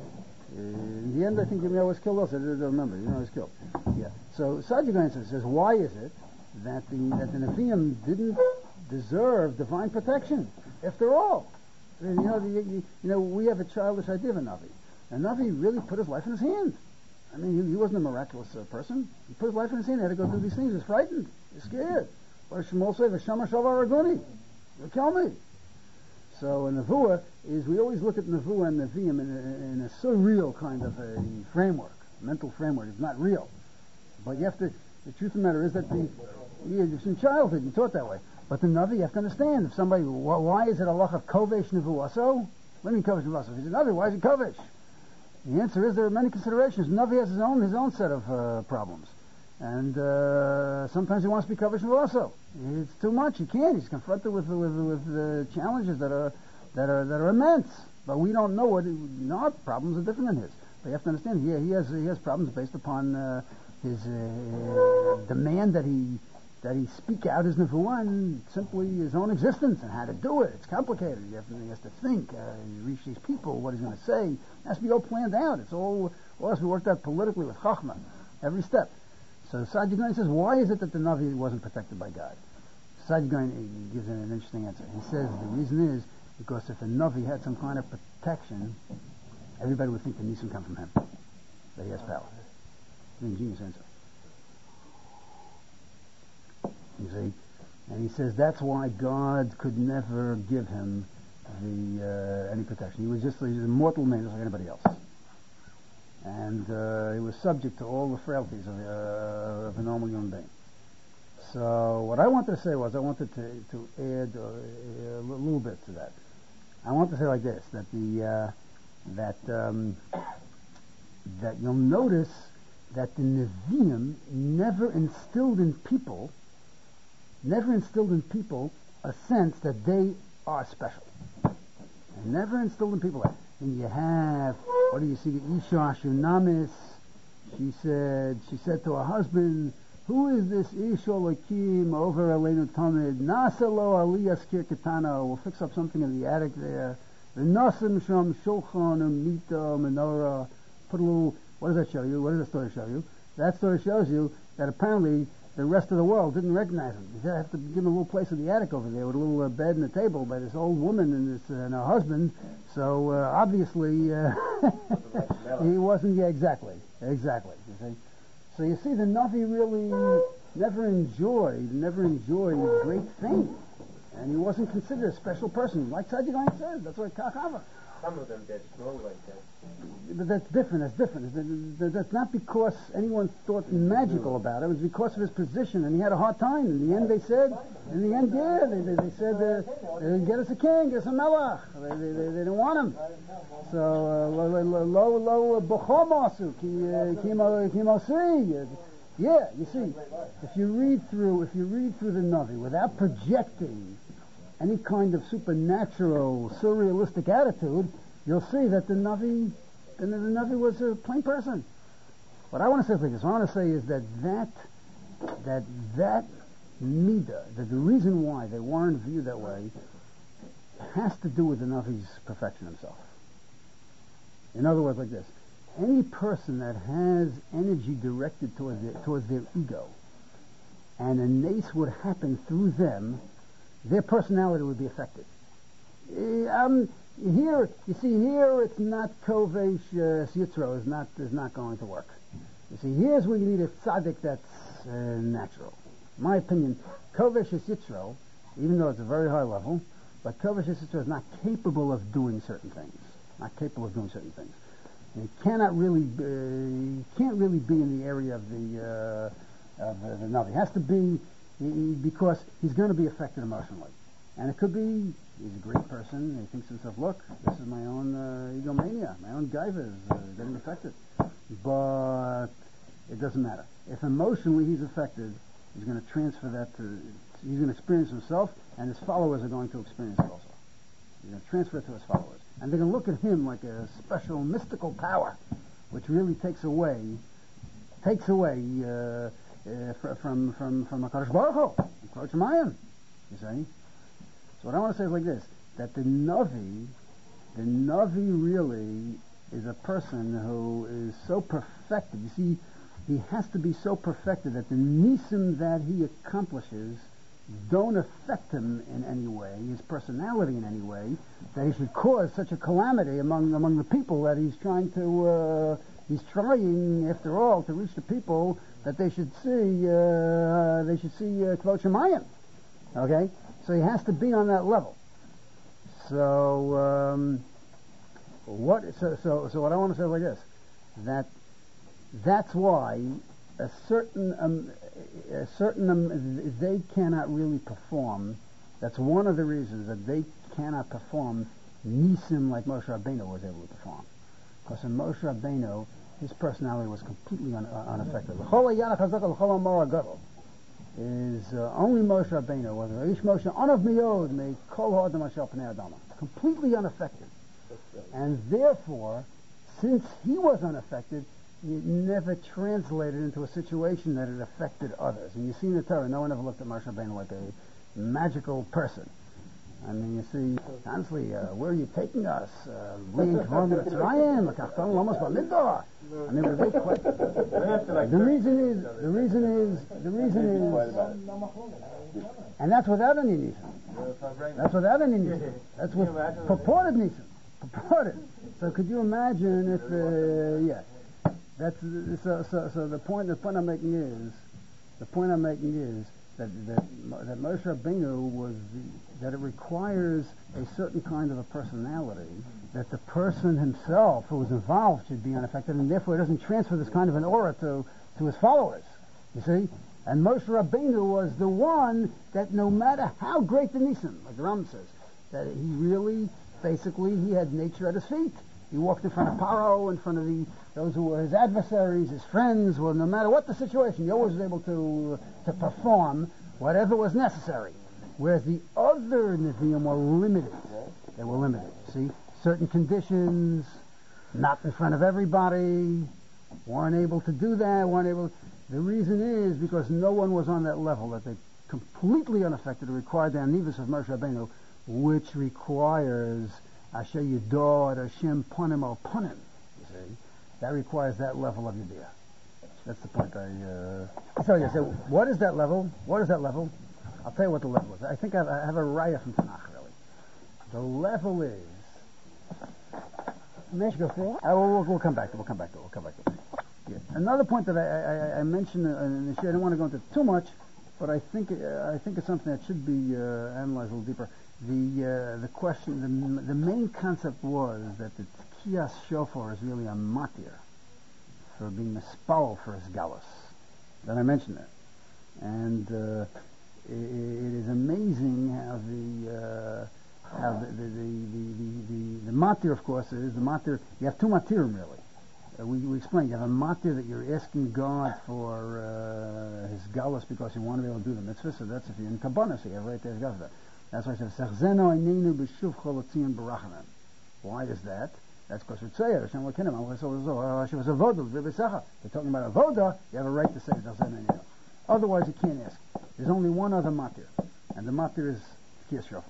uh, in the end I think Yirmiyahu was killed also. I don't remember. You know, he was killed. Yeah. So Saadia Gaon says, why is it that the that the Nevi'im didn't deserve divine protection? After all, you know, the, you, you know, we have a childish idea of a Navi. A Navi really put his life in his hand. I mean, he, he wasn't a miraculous uh, person. He put his life in his hand. He had to go do these things. He was frightened. He was scared. What does Shmuel say? V'shama shavar Aragoni. You'll kill me. So a Nevuah is, we always look at Nevuah and Nevi'im in a, in a surreal kind of a framework, a mental framework. It's not real. But you have to, the truth of the matter is that the, it's in childhood, you're taught that way. But the Navi, you have to understand, if somebody, wh- why is it a lach of kovesh nevuaso? What do you mean kovesh nevuaso? If he's a Navi, why is it kovesh? The answer is there are many considerations. Navi has his own his own set of uh, problems. And uh, sometimes he wants to be kovesh nevuaso. It's too much, he can't. He's confronted with with, with uh, challenges that are that are that are immense. But we don't know what, it, you know, our problems are different than his. But you have to understand, he, he has he has problems based upon uh, his uh, demand that he that he speak out his nevuah and simply his own existence and how to do it. It's complicated. You have to, he has to think. Uh, you reach these people, what he's going to say. It has to be all planned out. It's all, all has to be worked out politically with chachma, every step. So Saadia Gaon says, why is it that the Navi wasn't protected by God? Saadia Gaon gives an interesting answer. He says the reason is because if a Navi had some kind of protection, everybody would think the Nisim come from him, that he has power. It's an ingenious answer. You see, and he says that's why God could never give him the uh, any protection. He was just he was a mortal man, just like anybody else, and uh, he was subject to all the frailties of, uh, of a normal human being. So what I wanted to say was I wanted to to add uh, a little bit to that. I want to say like this: that the uh, that um, that you'll notice that the Nevi'im never instilled in people. Never instilled in people a sense that they are special. And never instilled in people that. And you have, what do you see? Isha Shunamis. She said, she said to her husband, "Who is this Isha Lakim over Elenu Tamid? Nasalo Aliyas Kirkatana. We'll fix up something in the attic there. The Nasim Sham Shulchan Mita Menorah." Put a little. What does that show you? What does that story show you? That story shows you that apparently the rest of the world didn't recognize him. They have to give him a little place in the attic over there with a little uh, bed and a table by this old woman and, this, uh, and her husband. So uh, obviously uh, he wasn't. Yeah, exactly, exactly. You see? So you see, the Navi really never enjoyed, never enjoyed great fame, and he wasn't considered a special person, like Saadia Gaon says. That's what Kachava. Some of them did grow like that. But that's different, that's different. That's not because anyone thought magical about it. It was because of his position, and he had a hard time. In the end, they said, in the end, yeah, they, they, they said, uh, get us a king, get us a melech. They, they, they, they didn't want him. So, lo, lo, bochomasu, ki mosi. Yeah, you see, if you read through, if you read through the Navi without projecting any kind of supernatural, surrealistic attitude, you'll see that the Navi, the, the Navi was a plain person. What I want to say is like this. What I want to say is that that, that, that midah, that the reason why they weren't viewed that way has to do with the Navi's perfection himself. In other words, like this. Any person that has energy directed towards their, towards their ego, and a nace would happen through them, their personality would be affected. Uh, um, here, you see, here it's not kovesh uh, yitzro is not is not going to work. You see, here's where you need a tzaddik that's uh, natural. In my opinion, kovesh yitzro, even though it's a very high level, but kovesh yitzro is not capable of doing certain things. Not capable of doing certain things. And he cannot really, uh, he can't really be in the area of the uh, of uh, the Navi. He has to be he, because he's going to be affected emotionally. And it could be he's a great person. He thinks to himself, "Look, this is my own uh, egomania, my own gaiva is uh, getting affected." But it doesn't matter. If emotionally he's affected, he's going to transfer that to. He's going to experience himself, and his followers are going to experience it also. He's going to transfer it to his followers. And they're going to look at him like a special mystical power, which really takes away, takes away uh, uh, from from from HaKadosh Baruch Hu, from Shemayim. You see. So what I want to say is like this: that the Navi, the Navi really is a person who is so perfected. You see, he has to be so perfected that the nisim that he accomplishes don't affect him in any way, his personality in any way, that he should cause such a calamity among among the people that he's trying to, uh, he's trying, after all, to reach the people that they should see, uh, they should see uh, Kvod Shemayim. Okay? So he has to be on that level. So, um, what, so, so, so what I want to say is like this, that that's why a certain, um, a certain, um, they cannot really perform. That's one of the reasons that they cannot perform nisim like Moshe Rabbeinu was able to perform. Because in Moshe Rabbeinu, his personality was completely un- uh, unaffected. Is uh, only Moshe Rabbeinu was Ish Moshe Anav Miyod made Kol Ha'adam Asher Pnei Adama, completely unaffected, and therefore, since he was unaffected, it never translated into a situation that it affected others. And you see in the Torah, no one ever looked at Moshe Rabbeinu like a magical person. I mean, you see, honestly, uh, where are you taking us? Uh, we ain't Kavon Mitzrayim, L'kachton Lamos B'Midbar. I mean, were they quite... The reason is, the reason is, the reason is, and that's without any nisim. That's without any nisim. That's with purported nisim. Purported. So could you imagine if, uh, yeah. That's so, so. So the point, the point I'm making is, the point I'm making is that that that Moshe Rabbeinu was the, that it requires a certain kind of a personality, that the person himself who is involved should be unaffected, and therefore it doesn't transfer this kind of an aura to to his followers. You see, and Moshe Rabbeinu was the one that no matter how great the nisim, like the Ram says, that he really, basically, he had nature at his feet. He walked in front of Paro, in front of the those who were his adversaries, his friends. Well, no matter what the situation, he always was able to to perform whatever was necessary. Whereas the other Nevi'im were limited. They were limited. See, certain conditions, not in front of everybody, weren't able to do that. weren't able. The reason is because no one was on that level, that they completely unaffected. It required the anivus of Moshe Rabbeinu, which requires Asher Yidor Hashem Ponim Al Ponim. You see, that requires that level of Yediyah. That's the point I. Uh, I'll tell you. So, what is that level? What is that level? I'll tell you what the level is. I think I have, I have a raya from Tanakh really. The level is. I will, we'll, we'll come back to. We'll come back to. We'll come back to. Yeah. Another point that I, I, I mentioned in the show. I don't want to go into too much, but I think uh, I think it's something that should be uh, analyzed a little deeper. The uh, the question, the, the main concept was that the Tkiyas Shofar is really a matir for being a spell for his galus. Then I mentioned that, and uh, it, it is amazing how the uh, how the the the the, the, the, the matir, of course, is the matir. You have two matirim really. Uh, we, we explained you have a matir that you're asking God for uh, his galus because you want to be able to do the mitzvah. So that's if you're in kabbalah, so you have right there galus. That's why I said, Sechzeno einenu b'shuv cholotziyim b'rachamim. Why is that? That's because Ritzeya, Hashem Elokeinu, so Hashem was avoda, v'besecha. They're talking about avoda, you have a right to say Sechzeno einenu. Otherwise, you can't ask. There's only one other matir, and the matir is Tkiyas Shofar.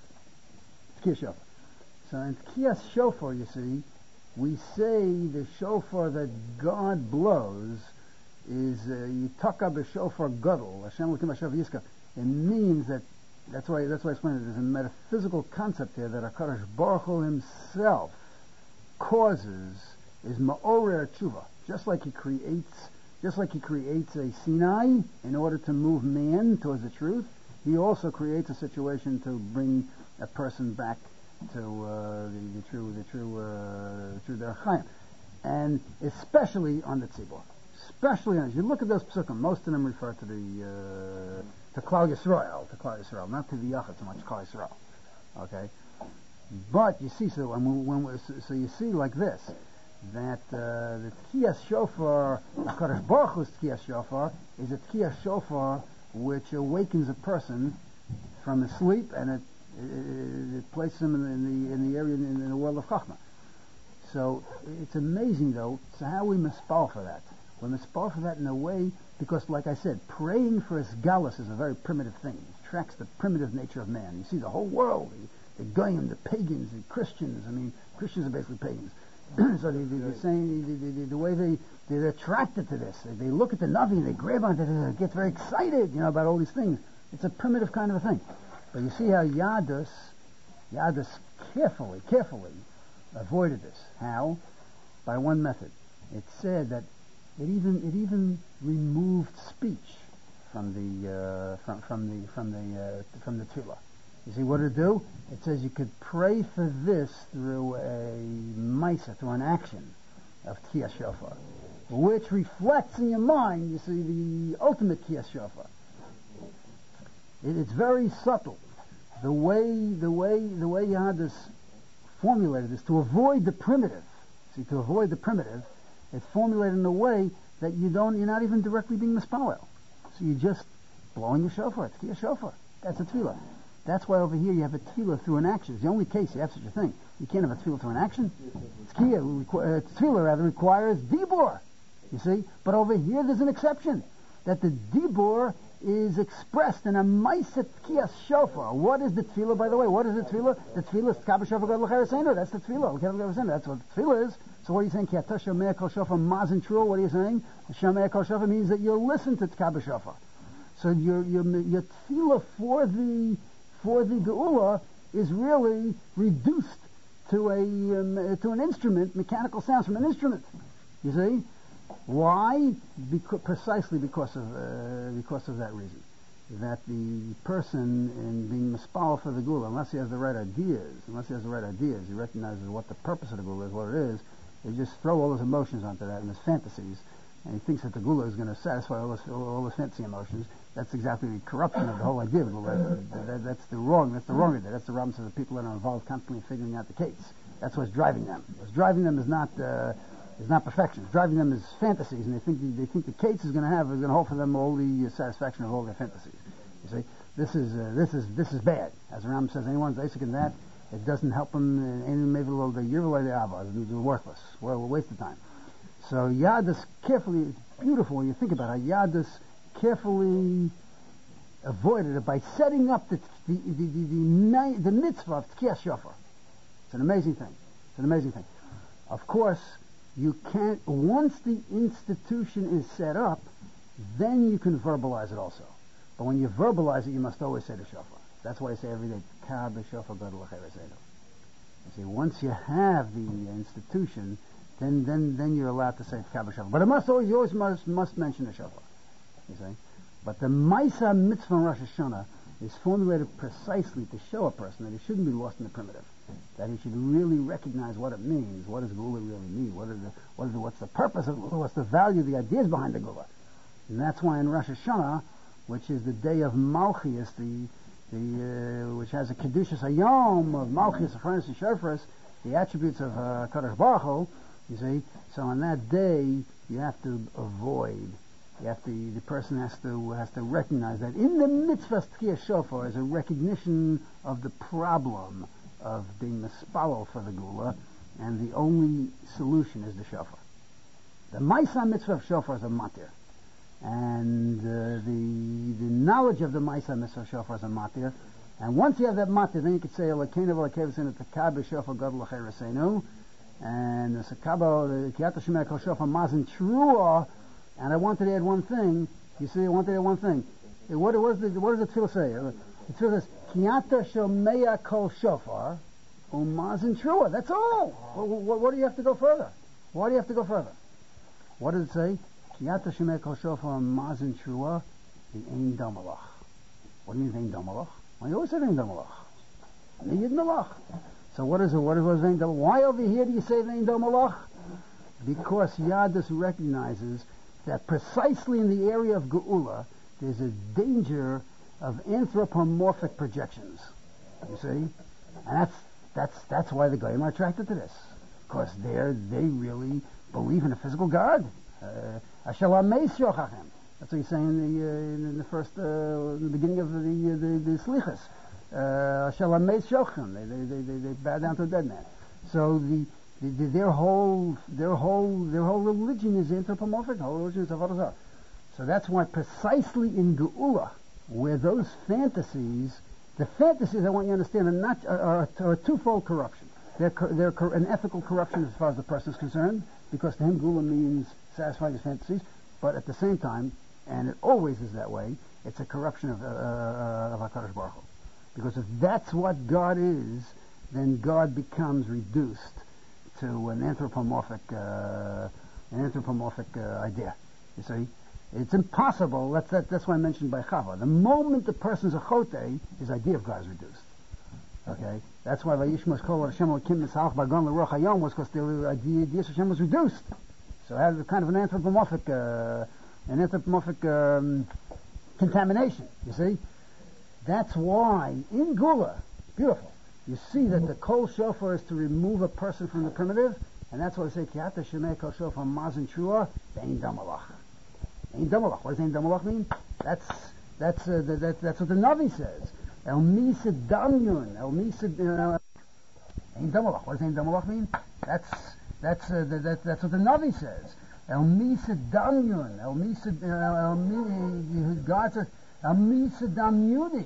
Tkiyas Shofar. So in Tkiyas Shofar, you see, we say the shofar that God blows is Yitaka b'shofar gadol. Hashem Elokeinu Hashem Yiska. It means that that's why that's why I explained it. There's a metaphysical concept here that HaKadosh Baruch Hu himself causes is ma'orer tshuva, just like he creates, just like he creates a Sinai in order to move man towards the truth. He also creates a situation to bring a person back to uh, the, the true, the true, uh, the true Derech Chaim, and especially on the tzibur. Especially as you look at those psukim, most of them refer to the uh, to Klal Yisrael, to Klal Yisrael, not to the Yachid so much, Klal Yisrael. Okay, but you see, so when, we, when we, so, so you see like this, that uh, the Tkiyas Shofar, HaKadosh Baruch Hu's Tkiyas Shofar, is a Tkiyas Shofar which awakens a person from his sleep, and it it, it places him in the, in the in the area in, in the world of Chachma. So it's amazing, though. So how we mispal for that? We mispal for that in a way because, like I said, praying for Isgalus is a very primitive thing. It tracks the primitive nature of man. You see the whole world, the, the Goyim, the pagans, the Christians. I mean, Christians are basically pagans. So they, they, they're saying the, the, the, the way they they're attracted to this. They, they look at the Navi, they grab onto it, they get very excited, you know, about all these things. It's a primitive kind of a thing. But you see how Yadus, Yadus carefully, carefully avoided this. How? By one method. It said that it even it even removed speech from the uh, from from the from the uh, from the tefillah. You see what did it do? It says you could pray for this through a maisa, through an action of Tkiyas Shofar, which reflects in your mind, you see, the ultimate Tkiyas Shofar. It, it's very subtle. The way the way the way you had this formulated is to avoid the primitive. See, to avoid the primitive, it's formulated in a way that you don't, you're not even directly being mispalel. So you're just blowing your shofar. It's Tkiyas Shofar. That's a tefillah. That's why over here you have a tefillah through an action. It's the only case you have such a thing. You can't have a tefillah through an action. Tkiyah, uh, tefillah rather requires dibur. You see? But over here there's an exception. That the dibur is expressed in a ma'aseh tkiyas shofar. What is the tefillah, by the way? What is the tefillah? The tefillah is tkabel shofar god l'chereseinu. That's the tefillah. That's what the tefillah is. So what are you saying? Ki ata shomea kol shofar mazin trul. What are you saying? Shomea kol shofar means that you'll listen to tkabel shofar. So your your your tefillah for the for the geula is really reduced to a um, to an instrument, mechanical sounds from an instrument. You see? Why? Because, precisely because of uh, because of that reason, that the person in being mispal for the gula, unless he has the right ideas, unless he has the right ideas, he recognizes what the purpose of the gula is, what it is. They just throw all his emotions onto that and his fantasies, and he thinks that the gula is going to satisfy all his, all his fantasy emotions. That's exactly the corruption of the whole idea of the gula. That, that, that's the wrong. That's the wrong idea. That's the problem. So the people that are involved constantly figuring out the case. That's what's driving them. What's driving them is not. Uh, It's not perfection. It's driving them as fantasies, and they think the, they think the case is going to have is going to hold for them all the uh, satisfaction of all their fantasies. You see, this is uh, this is this is bad. As Ram says, anyone's Isaac in that, it doesn't help them. Any maybe a little the Yerulay the Ava, they're worthless. Well, a waste of time. So Yadus carefully, it's beautiful when you think about it. Yadus carefully avoided it by setting up the the the the, the, the mitzvah of Tkiyas Shofar. It's an amazing thing. It's an amazing thing. Of course. You can't, once the institution is set up, then you can verbalize it also. But when you verbalize it, you must always say the shofar. That's why I say every day, Ka b'shofar gadol l'chereseinu. You see, once you have the institution, then then then you're allowed to say Ka b'shofar. But it must always, you always must, must mention the shofar. You see? But the Maisa mitzvah in Rosh Hashanah is formulated precisely to show a person that he shouldn't be lost in the primitive. That he should really recognize what it means. What does Gula really mean? What are the, what are the, what's the purpose of Gula? What's the value, the ideas behind the Gula? And that's why in Rosh Hashanah, which is the day of Malchias, the, the, uh, which has a Kedushas Hayom of Malchias, Aphrens, and Shofars, the attributes of uh, Kadosh Baruch Hu, you see, so on that day, you have to avoid You have to, the person has to has to recognize that in the mitzvah Tkiya Shofar is a recognition of the problem of being mispalel for the Gula, and the only solution is the Shofar. The Maisa mitzvah of Shofar is a matir, and uh, the the knowledge of the Maisa mitzvah of Shofar is a matir. And once you have that matir, then you could say Elokeinu v'Elokeinu Tekabeh Shofar Gadol L'Cheresenu, and the Sakabo the Kiyata Shemei Kol Shofar Mazin Trua. And I wanted to add one thing. You see, I wanted to add one thing. What, what, does, the, what does the tefillah say? The tefillah says, Kiyata Shomea Kol Shofar Umazin Trua. That's all. What, what, what do you have to go further? Why do you have to go further? What does it say? Kiyata Shomea Kol Shofar Umazin Trua Ein Damalach. What do you mean Ein Damalach? Well, you always said Ein Damalach. Yid Malach. So what is it? What is what is Ein Damalach? Why over here do you say Ein Damalach? Because Yadus recognizes that precisely in the area of Geula, there's a danger of anthropomorphic projections. You see? And that's that's that's why the Goyim are attracted to this. Because they're they really believe in a physical God. Ashel Ameis Yochachem. That's what he's saying in the uh, in the first uh, in the beginning of the uh, the, the Slichas. Ashel Ameis Yochachem. They they they they bow down to a dead man. So the The, the, their whole, their whole, their whole religion is anthropomorphic. The whole religion is avodah zarah. So that's why precisely in Geula, where those fantasies, the fantasies I want you to understand are not are, are, are a twofold corruption. They're they're an ethical corruption as far as the person is concerned, because to him Geula means satisfying his fantasies. But at the same time, and it always is that way, it's a corruption of uh, of HaKadosh Baruch Hu. Because if that's what God is, then God becomes reduced to an anthropomorphic, uh, an anthropomorphic uh, idea. You see, it's impossible. That's that, that's why I mentioned by Chava. The moment the person's a chote, his idea of God is reduced. Okay, that's why Vayishmos Kol Hashem Elokim Mitzalach Bagon L'Ruach Hayom was because the idea of Hashem was reduced. So it had kind of an anthropomorphic, uh, an anthropomorphic um, contamination. You see, that's why in Gula, beautiful. You see that the Kol Shofar is to remove a person from the primitive, and that's why they say, Kiyata Shemei Kol Shofar Mazin Trua, Ein Damalach. Ein Damalach. What does Ein Damalach mean? That's, that's, uh, that, that, that's what the Navi says. El Misa Damyun. El Misa, uh, Ein Damalach. What does Ein Damalach mean? That's, that's, uh, that, that, that's what the Navi says. El Misa Damyun. El Misa, uh, El Misa, God says, El Misa Damyudi.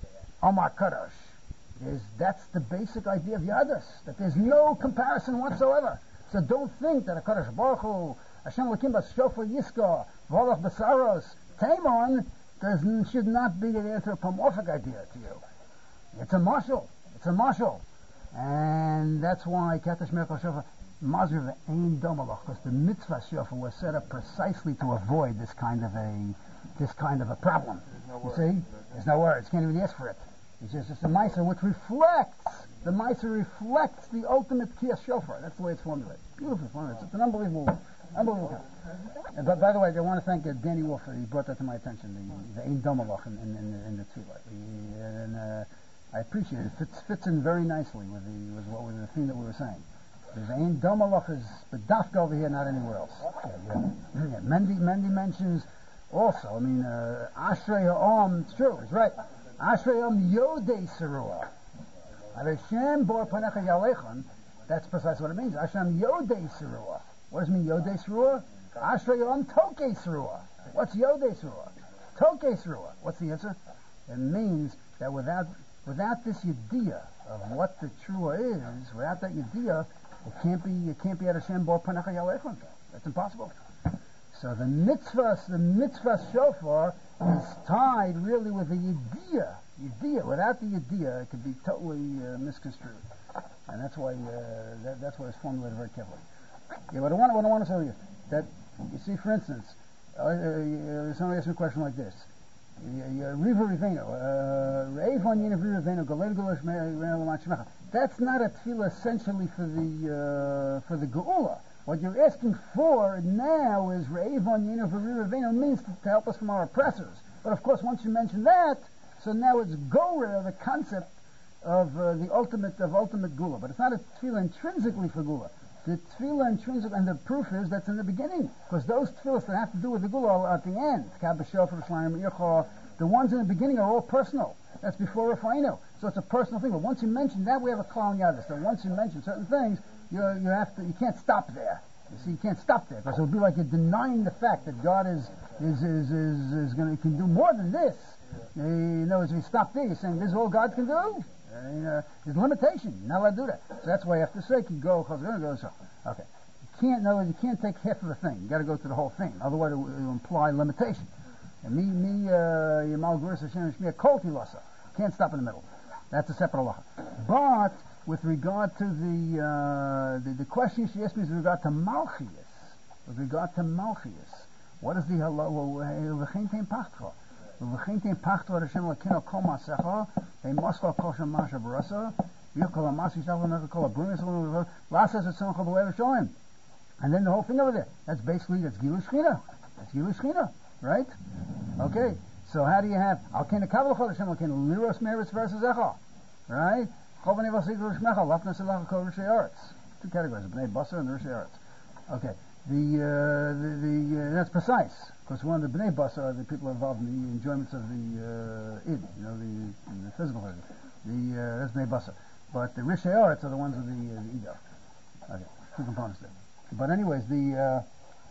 Omar Kadosh. Is that's the basic idea of Yadus, that there's no comparison whatsoever. So don't think that a Kadosh Baruch Hu, Hashem Elokim Bas Shofar Yiska, Volach Basaros, Taimon, doesn't should not be an anthropomorphic idea to you. It's a marshal. It's a marshal, and that's why Katash Merkal Shofar Mazriv Ein Domalach, because the mitzvah Shofar was set up precisely to avoid this kind of a this kind of a problem. No you see, there's no words. Can't even ask for it. It's just it's a Meiser which reflects, the Meiser reflects the ultimate Kiyas Shofar. That's the way it's formulated. Beautiful formulated. It's an unbelievable, unbelievable. And, but by the way, I want to thank uh, Danny Wolf. He brought that to my attention, the, the Ein Domalach in, in, in, in the Tefillah. And uh, I appreciate it. It fits, fits in very nicely with the, with what with the thing that we were saying. The Ein Domalach is the Dafka over here, not anywhere else. Yeah, yeah. yeah. Mendy, Mendy mentions also, I mean, uh, Ashrei Ha'om, it's true, it's right. Ashrayam Yodei Serua. Hashem Bor Panecha Yalechon. That's precisely what it means. Hashem Yodei Serua. What does it mean, Yodei Serua? Ashrayam Tokei Serua. What's Yodei Serua? Tokei Serua. What's the answer? It means that without without this idea of what the Trua is, without that idea, it can't be it can't be at Hashem Bor Panecha Yalechon. That's impossible. So the mitzvah, the mitzvah shofar is tied really with the idea. Idea. Without the idea, it could be totally uh, misconstrued, and that's why uh, that, that's why it's formulated very carefully. Yeah, what I want, what I want to tell you that you see, for instance, uh, uh, somebody asked me a question like this: Riva Riveno, Reivon Yinav Riva Riveno, Goled Golosh Me'elamat Shemecha. That's not a tefillah essentially for the uh, for the Geula. What you're asking for now is Re'evon Yinav Riva Riveno means to, to help us from our oppressors. But of course, once you mention that, so now it's Goreh, the concept of uh, the ultimate of ultimate Gula. But it's not a tefillah intrinsically for Gula. the tefillah intrinsic, and the proof is that's in the beginning, because those tefillahs that have to do with the gula are at the end. The ones in the beginning are all personal. That's before Rafa'inu. So it's a personal thing. But once you mention that, we have a klal yadis. So once you mention certain things, you you have to you can't stop there. You see, you can't stop there because it would be like you're denying the fact that God is is is is, is going to can do more than this. You know, if you stop there, you're saying this is all God can do. Uh, you know, there's limitation. You're not allowed to do that. So that's why you have to say, "Can go." Because going to go so. Okay, you can't know. You can't take half of the thing. You got to go to the whole thing. Otherwise, it will imply limitation. And me, me, uh, Yamal Guris Hashem Shmiya Kolti Lasa. Can't stop in the middle. That's a separate halacha. But with regard to the, uh, the the question she asked me is with regard to Malchias. With regard to Malchias, what is the halacha? V'chein pachtro. V'chein pachtro Hashem lekino kol masecha. They must call kol shem masha barasa. V'yokol amasi shal v'neka kol abrunis lasas etzon chol b'lev shoyim. And then the whole thing over there. That's basically that's Gilu Shechina. That's Gilu Shechina. Right? Okay. So how do you have Al Kena Kaval Chodeshem Al Kena Liros Meretz versus Echa? Right? Chovani Vasik Rishmecha Lafnas Elach Kol Rishei Aretz. Two categories: Bnei Basar and Rishei Aretz. Okay. The uh, the, the uh, that's precise because one of the Bnei Basar are the people involved in the enjoyments of the uh, id, you know, the, the physical pleasure. The uh, that's Bnei Basar, but the Rishei Aretz are the ones with the uh, the ego. Okay, two components there. But anyways, the uh,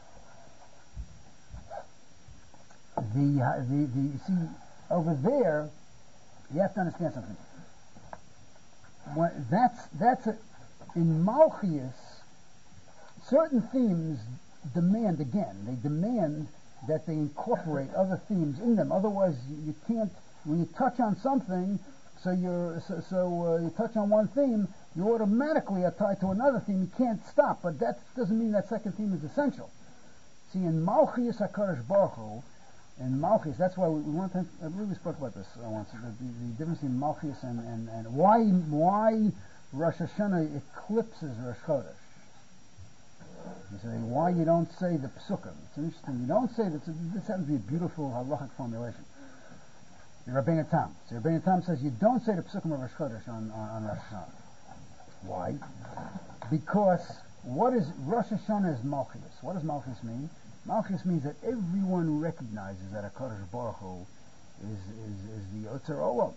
The, uh, the, the, you see, over there, you have to understand something. When, that's, that's a, in Malchias, certain themes demand, again, they demand that they incorporate other themes in them. Otherwise, you can't, when you touch on something, so you're, so, so uh, you touch on one theme, you automatically are tied to another theme, you can't stop, but that doesn't mean that second theme is essential. See, in Malchias HaKadosh Baruch Hu, and Malchus, that's why we, we want to, I believe we spoke about this uh, once, the, the, the difference in Malchus and, and, and why why Rosh Hashanah eclipses Rosh Chodesh. You say, why you don't say the Psukim? It's interesting, you don't say that, this happens to be a beautiful halachic formulation. The Rabbeinu Tam. So Rabbeinu Tam says you don't say the Psukim of Rosh Chodesh on, on, on Rosh Hashanah. Why? Because what is, Rosh Hashanah is Malchus. What does Malchus mean? Malchus means that everyone recognizes that HaKadosh Baruch Hu is, is, is the Yotzer Olam.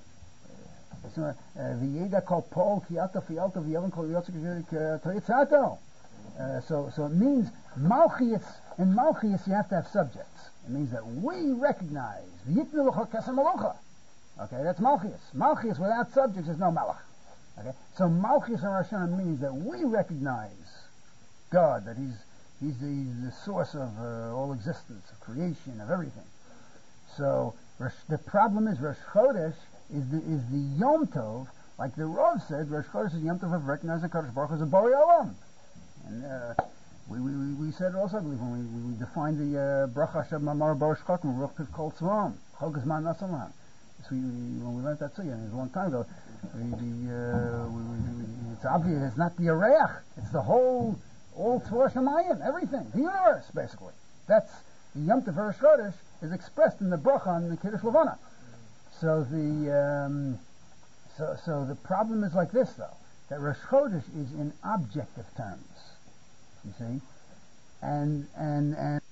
V'yeda kol pol ki ata fi'alta v'yavan kol yotzer toyitzato. So so it means Malchus, in Malchus you have to have subjects. It means that we recognize V'yitnu l'cha kesem alocha. Okay, that's Malchus. Malchus without subjects is no Malach. Okay, so Malchus in Rosh Hashanah means that we recognize God, that He's He's the, the source of uh, all existence, of creation, of everything. So Rosh, the problem is Rosh Chodesh is the is the Yom Tov, like the Rav said. Rosh Chodesh is Yom Tov of recognizing Kadosh Baruch Hu as a Borei Olam. And uh, we, we we said it also, I believe, when we, we defined the uh, Bracha Hashem Mamar Baruch Chokim Ruch Piv Kol Tzvam Chog Zman Nasalam. So we, we, when we learned that too, a long time ago, we, the, uh, we, we, we, it's obvious it's not the Areach, it's the whole. All Tzvor Shemayim, everything, the universe, basically. That's the Yom Tov Rosh Chodesh is expressed in the bracha on the Kiddush Levana. So the um, so so the problem is like this, though, that Rosh Chodesh is in objective terms. You see, and and and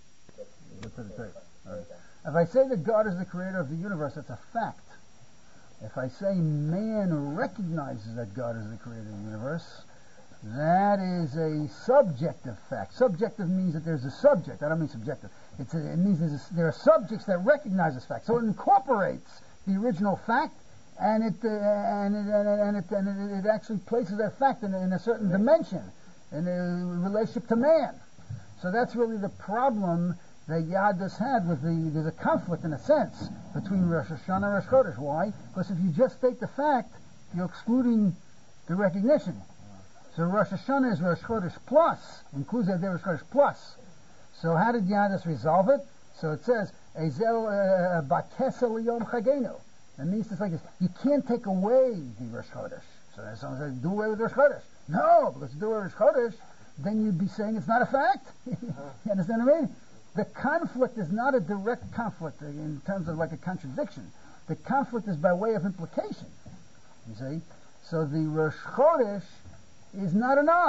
if I say that God is the creator of the universe, that's a fact. If I say man recognizes that God is the creator of the universe, that is a subjective fact. Subjective means that there's a subject. I don't mean subjective. It's a, it means there's a, there are subjects that recognize this fact. So it incorporates the original fact, and it uh, and it, and it, and it, it actually places that fact in, in a certain dimension, in a relationship to man. So that's really the problem that Yadus had with the. There's a conflict in a sense between Rosh Hashanah and Rosh Chodesh. Why? Because if you just state the fact, you're excluding the recognition. So Rosh Hashanah is Rosh Chodesh plus, includes that there Rosh Chodesh plus. So how did Yadus resolve it? So it says, Ezel Bakesel Yom Chagenu. It means it's like this. You can't take away the Rosh Chodesh. So someone says, do away with Rosh Chodesh. No, because to do away with Rosh Chodesh, then you'd be saying it's not a fact. You understand what I mean? The conflict is not a direct conflict in terms of like a contradiction. The conflict is by way of implication. You see? So the Rosh Chodesh is not enough.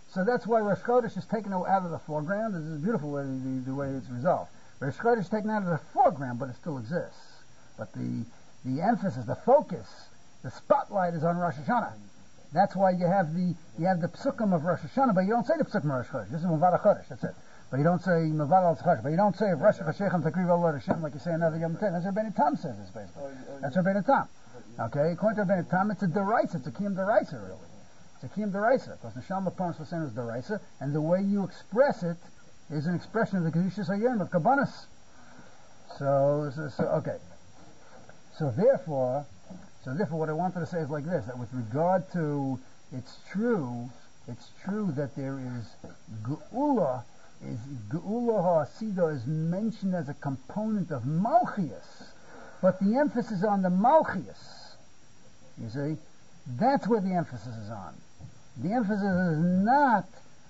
So that's why Rosh Chodesh is taken out of the foreground. This is a beautiful way, the, the way it's resolved. Rosh Chodesh is taken out of the foreground, but it still exists. But the the emphasis, the focus, the spotlight is on Rosh Hashanah. That's why you have the you have the psukim of Rosh Hashanah, but you don't say the psukim of Rosh Chodesh. This is Mavada Chodesh. That's it. But you don't say Mavada Chodesh. But you don't say Rosh Hashanah Takriv Allah Hashem like you say another Yom Tov. That's what Rabbeinu Tam says. This basically. That's what Rabbeinu Tam. Okay, according to Rabbeinu Tam, it's a deraisa. It's a kiyum deraisa, really. It's a kiyum deraisa because Neshama Parnas Vasen is deraisa, and the way you express it is an expression of the Kedushas Hayom of Kabbanis. So, so, so, okay. So therefore, so therefore, what I wanted to say is like this: that with regard to, it's true, it's true that there is geula, is geula ha'asida is mentioned as a component of Malchias, but the emphasis on the Malchias. You see, that's where the emphasis is on. The emphasis is not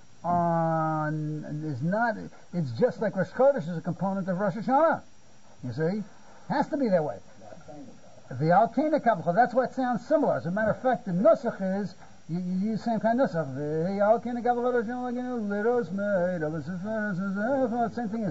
on, is not. It's just like Rosh Chodesh is a component of Rosh Hashanah. You see, has to be that way. The Alkena Kabbalah, that's why it sounds similar. As a matter of fact, the Nusach is, you, you use the same kind of Nusach. The Alkena Kabbalah, Liros Meid, same thing as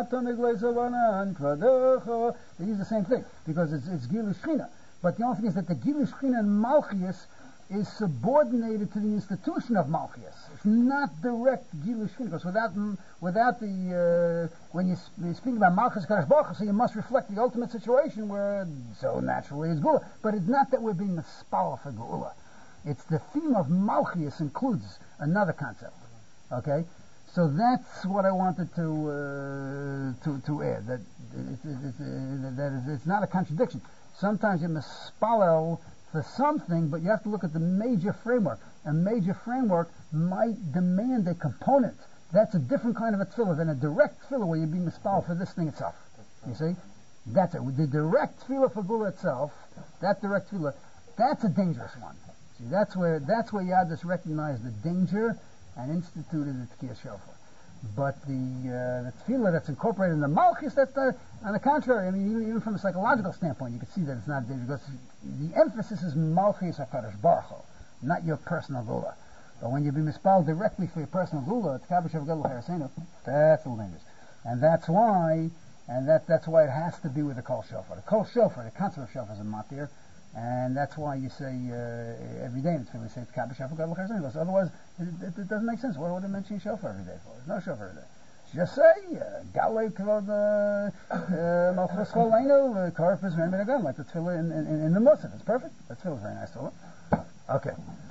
they use the same thing, because it's, it's Gilu Shechina. But the only thing is that the Gilu Shechina in Malchias is subordinated to the institution of Malchias. It's not direct Gilu Shechina, because without, without the, uh, when you, you speak about Malchus Kadosh Baruch Hu, so you must reflect the ultimate situation where, so naturally is Geula. But it's not that we're being mispal for Geula. It's the theme of Malchias includes another concept. Okay? So that's what I wanted to, uh, to, to add, that it, it, it, it, that it's not a contradiction. Sometimes you mispalel for something, but you have to look at the major framework. A major framework might demand a component. That's a different kind of a tefillah than a direct tefillah where you're being mispal for this thing itself. You see? That's it. The direct tefillah for Gula itself, that direct tefillah, that's a dangerous one. See, that's where that's where Yadis recognized the danger and instituted the Tkiyah Shofar. But the uh, the tefillah that's incorporated in the Malchus, that's the, on the contrary. I mean, even, even from a psychological standpoint, you can see that it's not dangerous because the emphasis is Malchus HaKadosh Baruch Hu, not your personal Gula. But when you be mispal directly for your personal Gula, it's Kabbalah Shav Gadol Harasenu, that's a little dangerous. And that's why, and that that's why it has to be with the Kol Shofar. The Kol Shofar, the concept of Shofar is a matir, and that's why you say uh, every day in tefillah, you say it's Kabbalah Shav Gadol Harasenu, because otherwise it, it, it doesn't make sense. What would it mention Shofar every day for? There's no Shofar every day. Just say Galei Kavod Malchus Choleinu Karpus Ren Ben Agan, like the tefillah in, in, in the Musaf. It's perfect. The tefillah is very nice tefillah. Okay.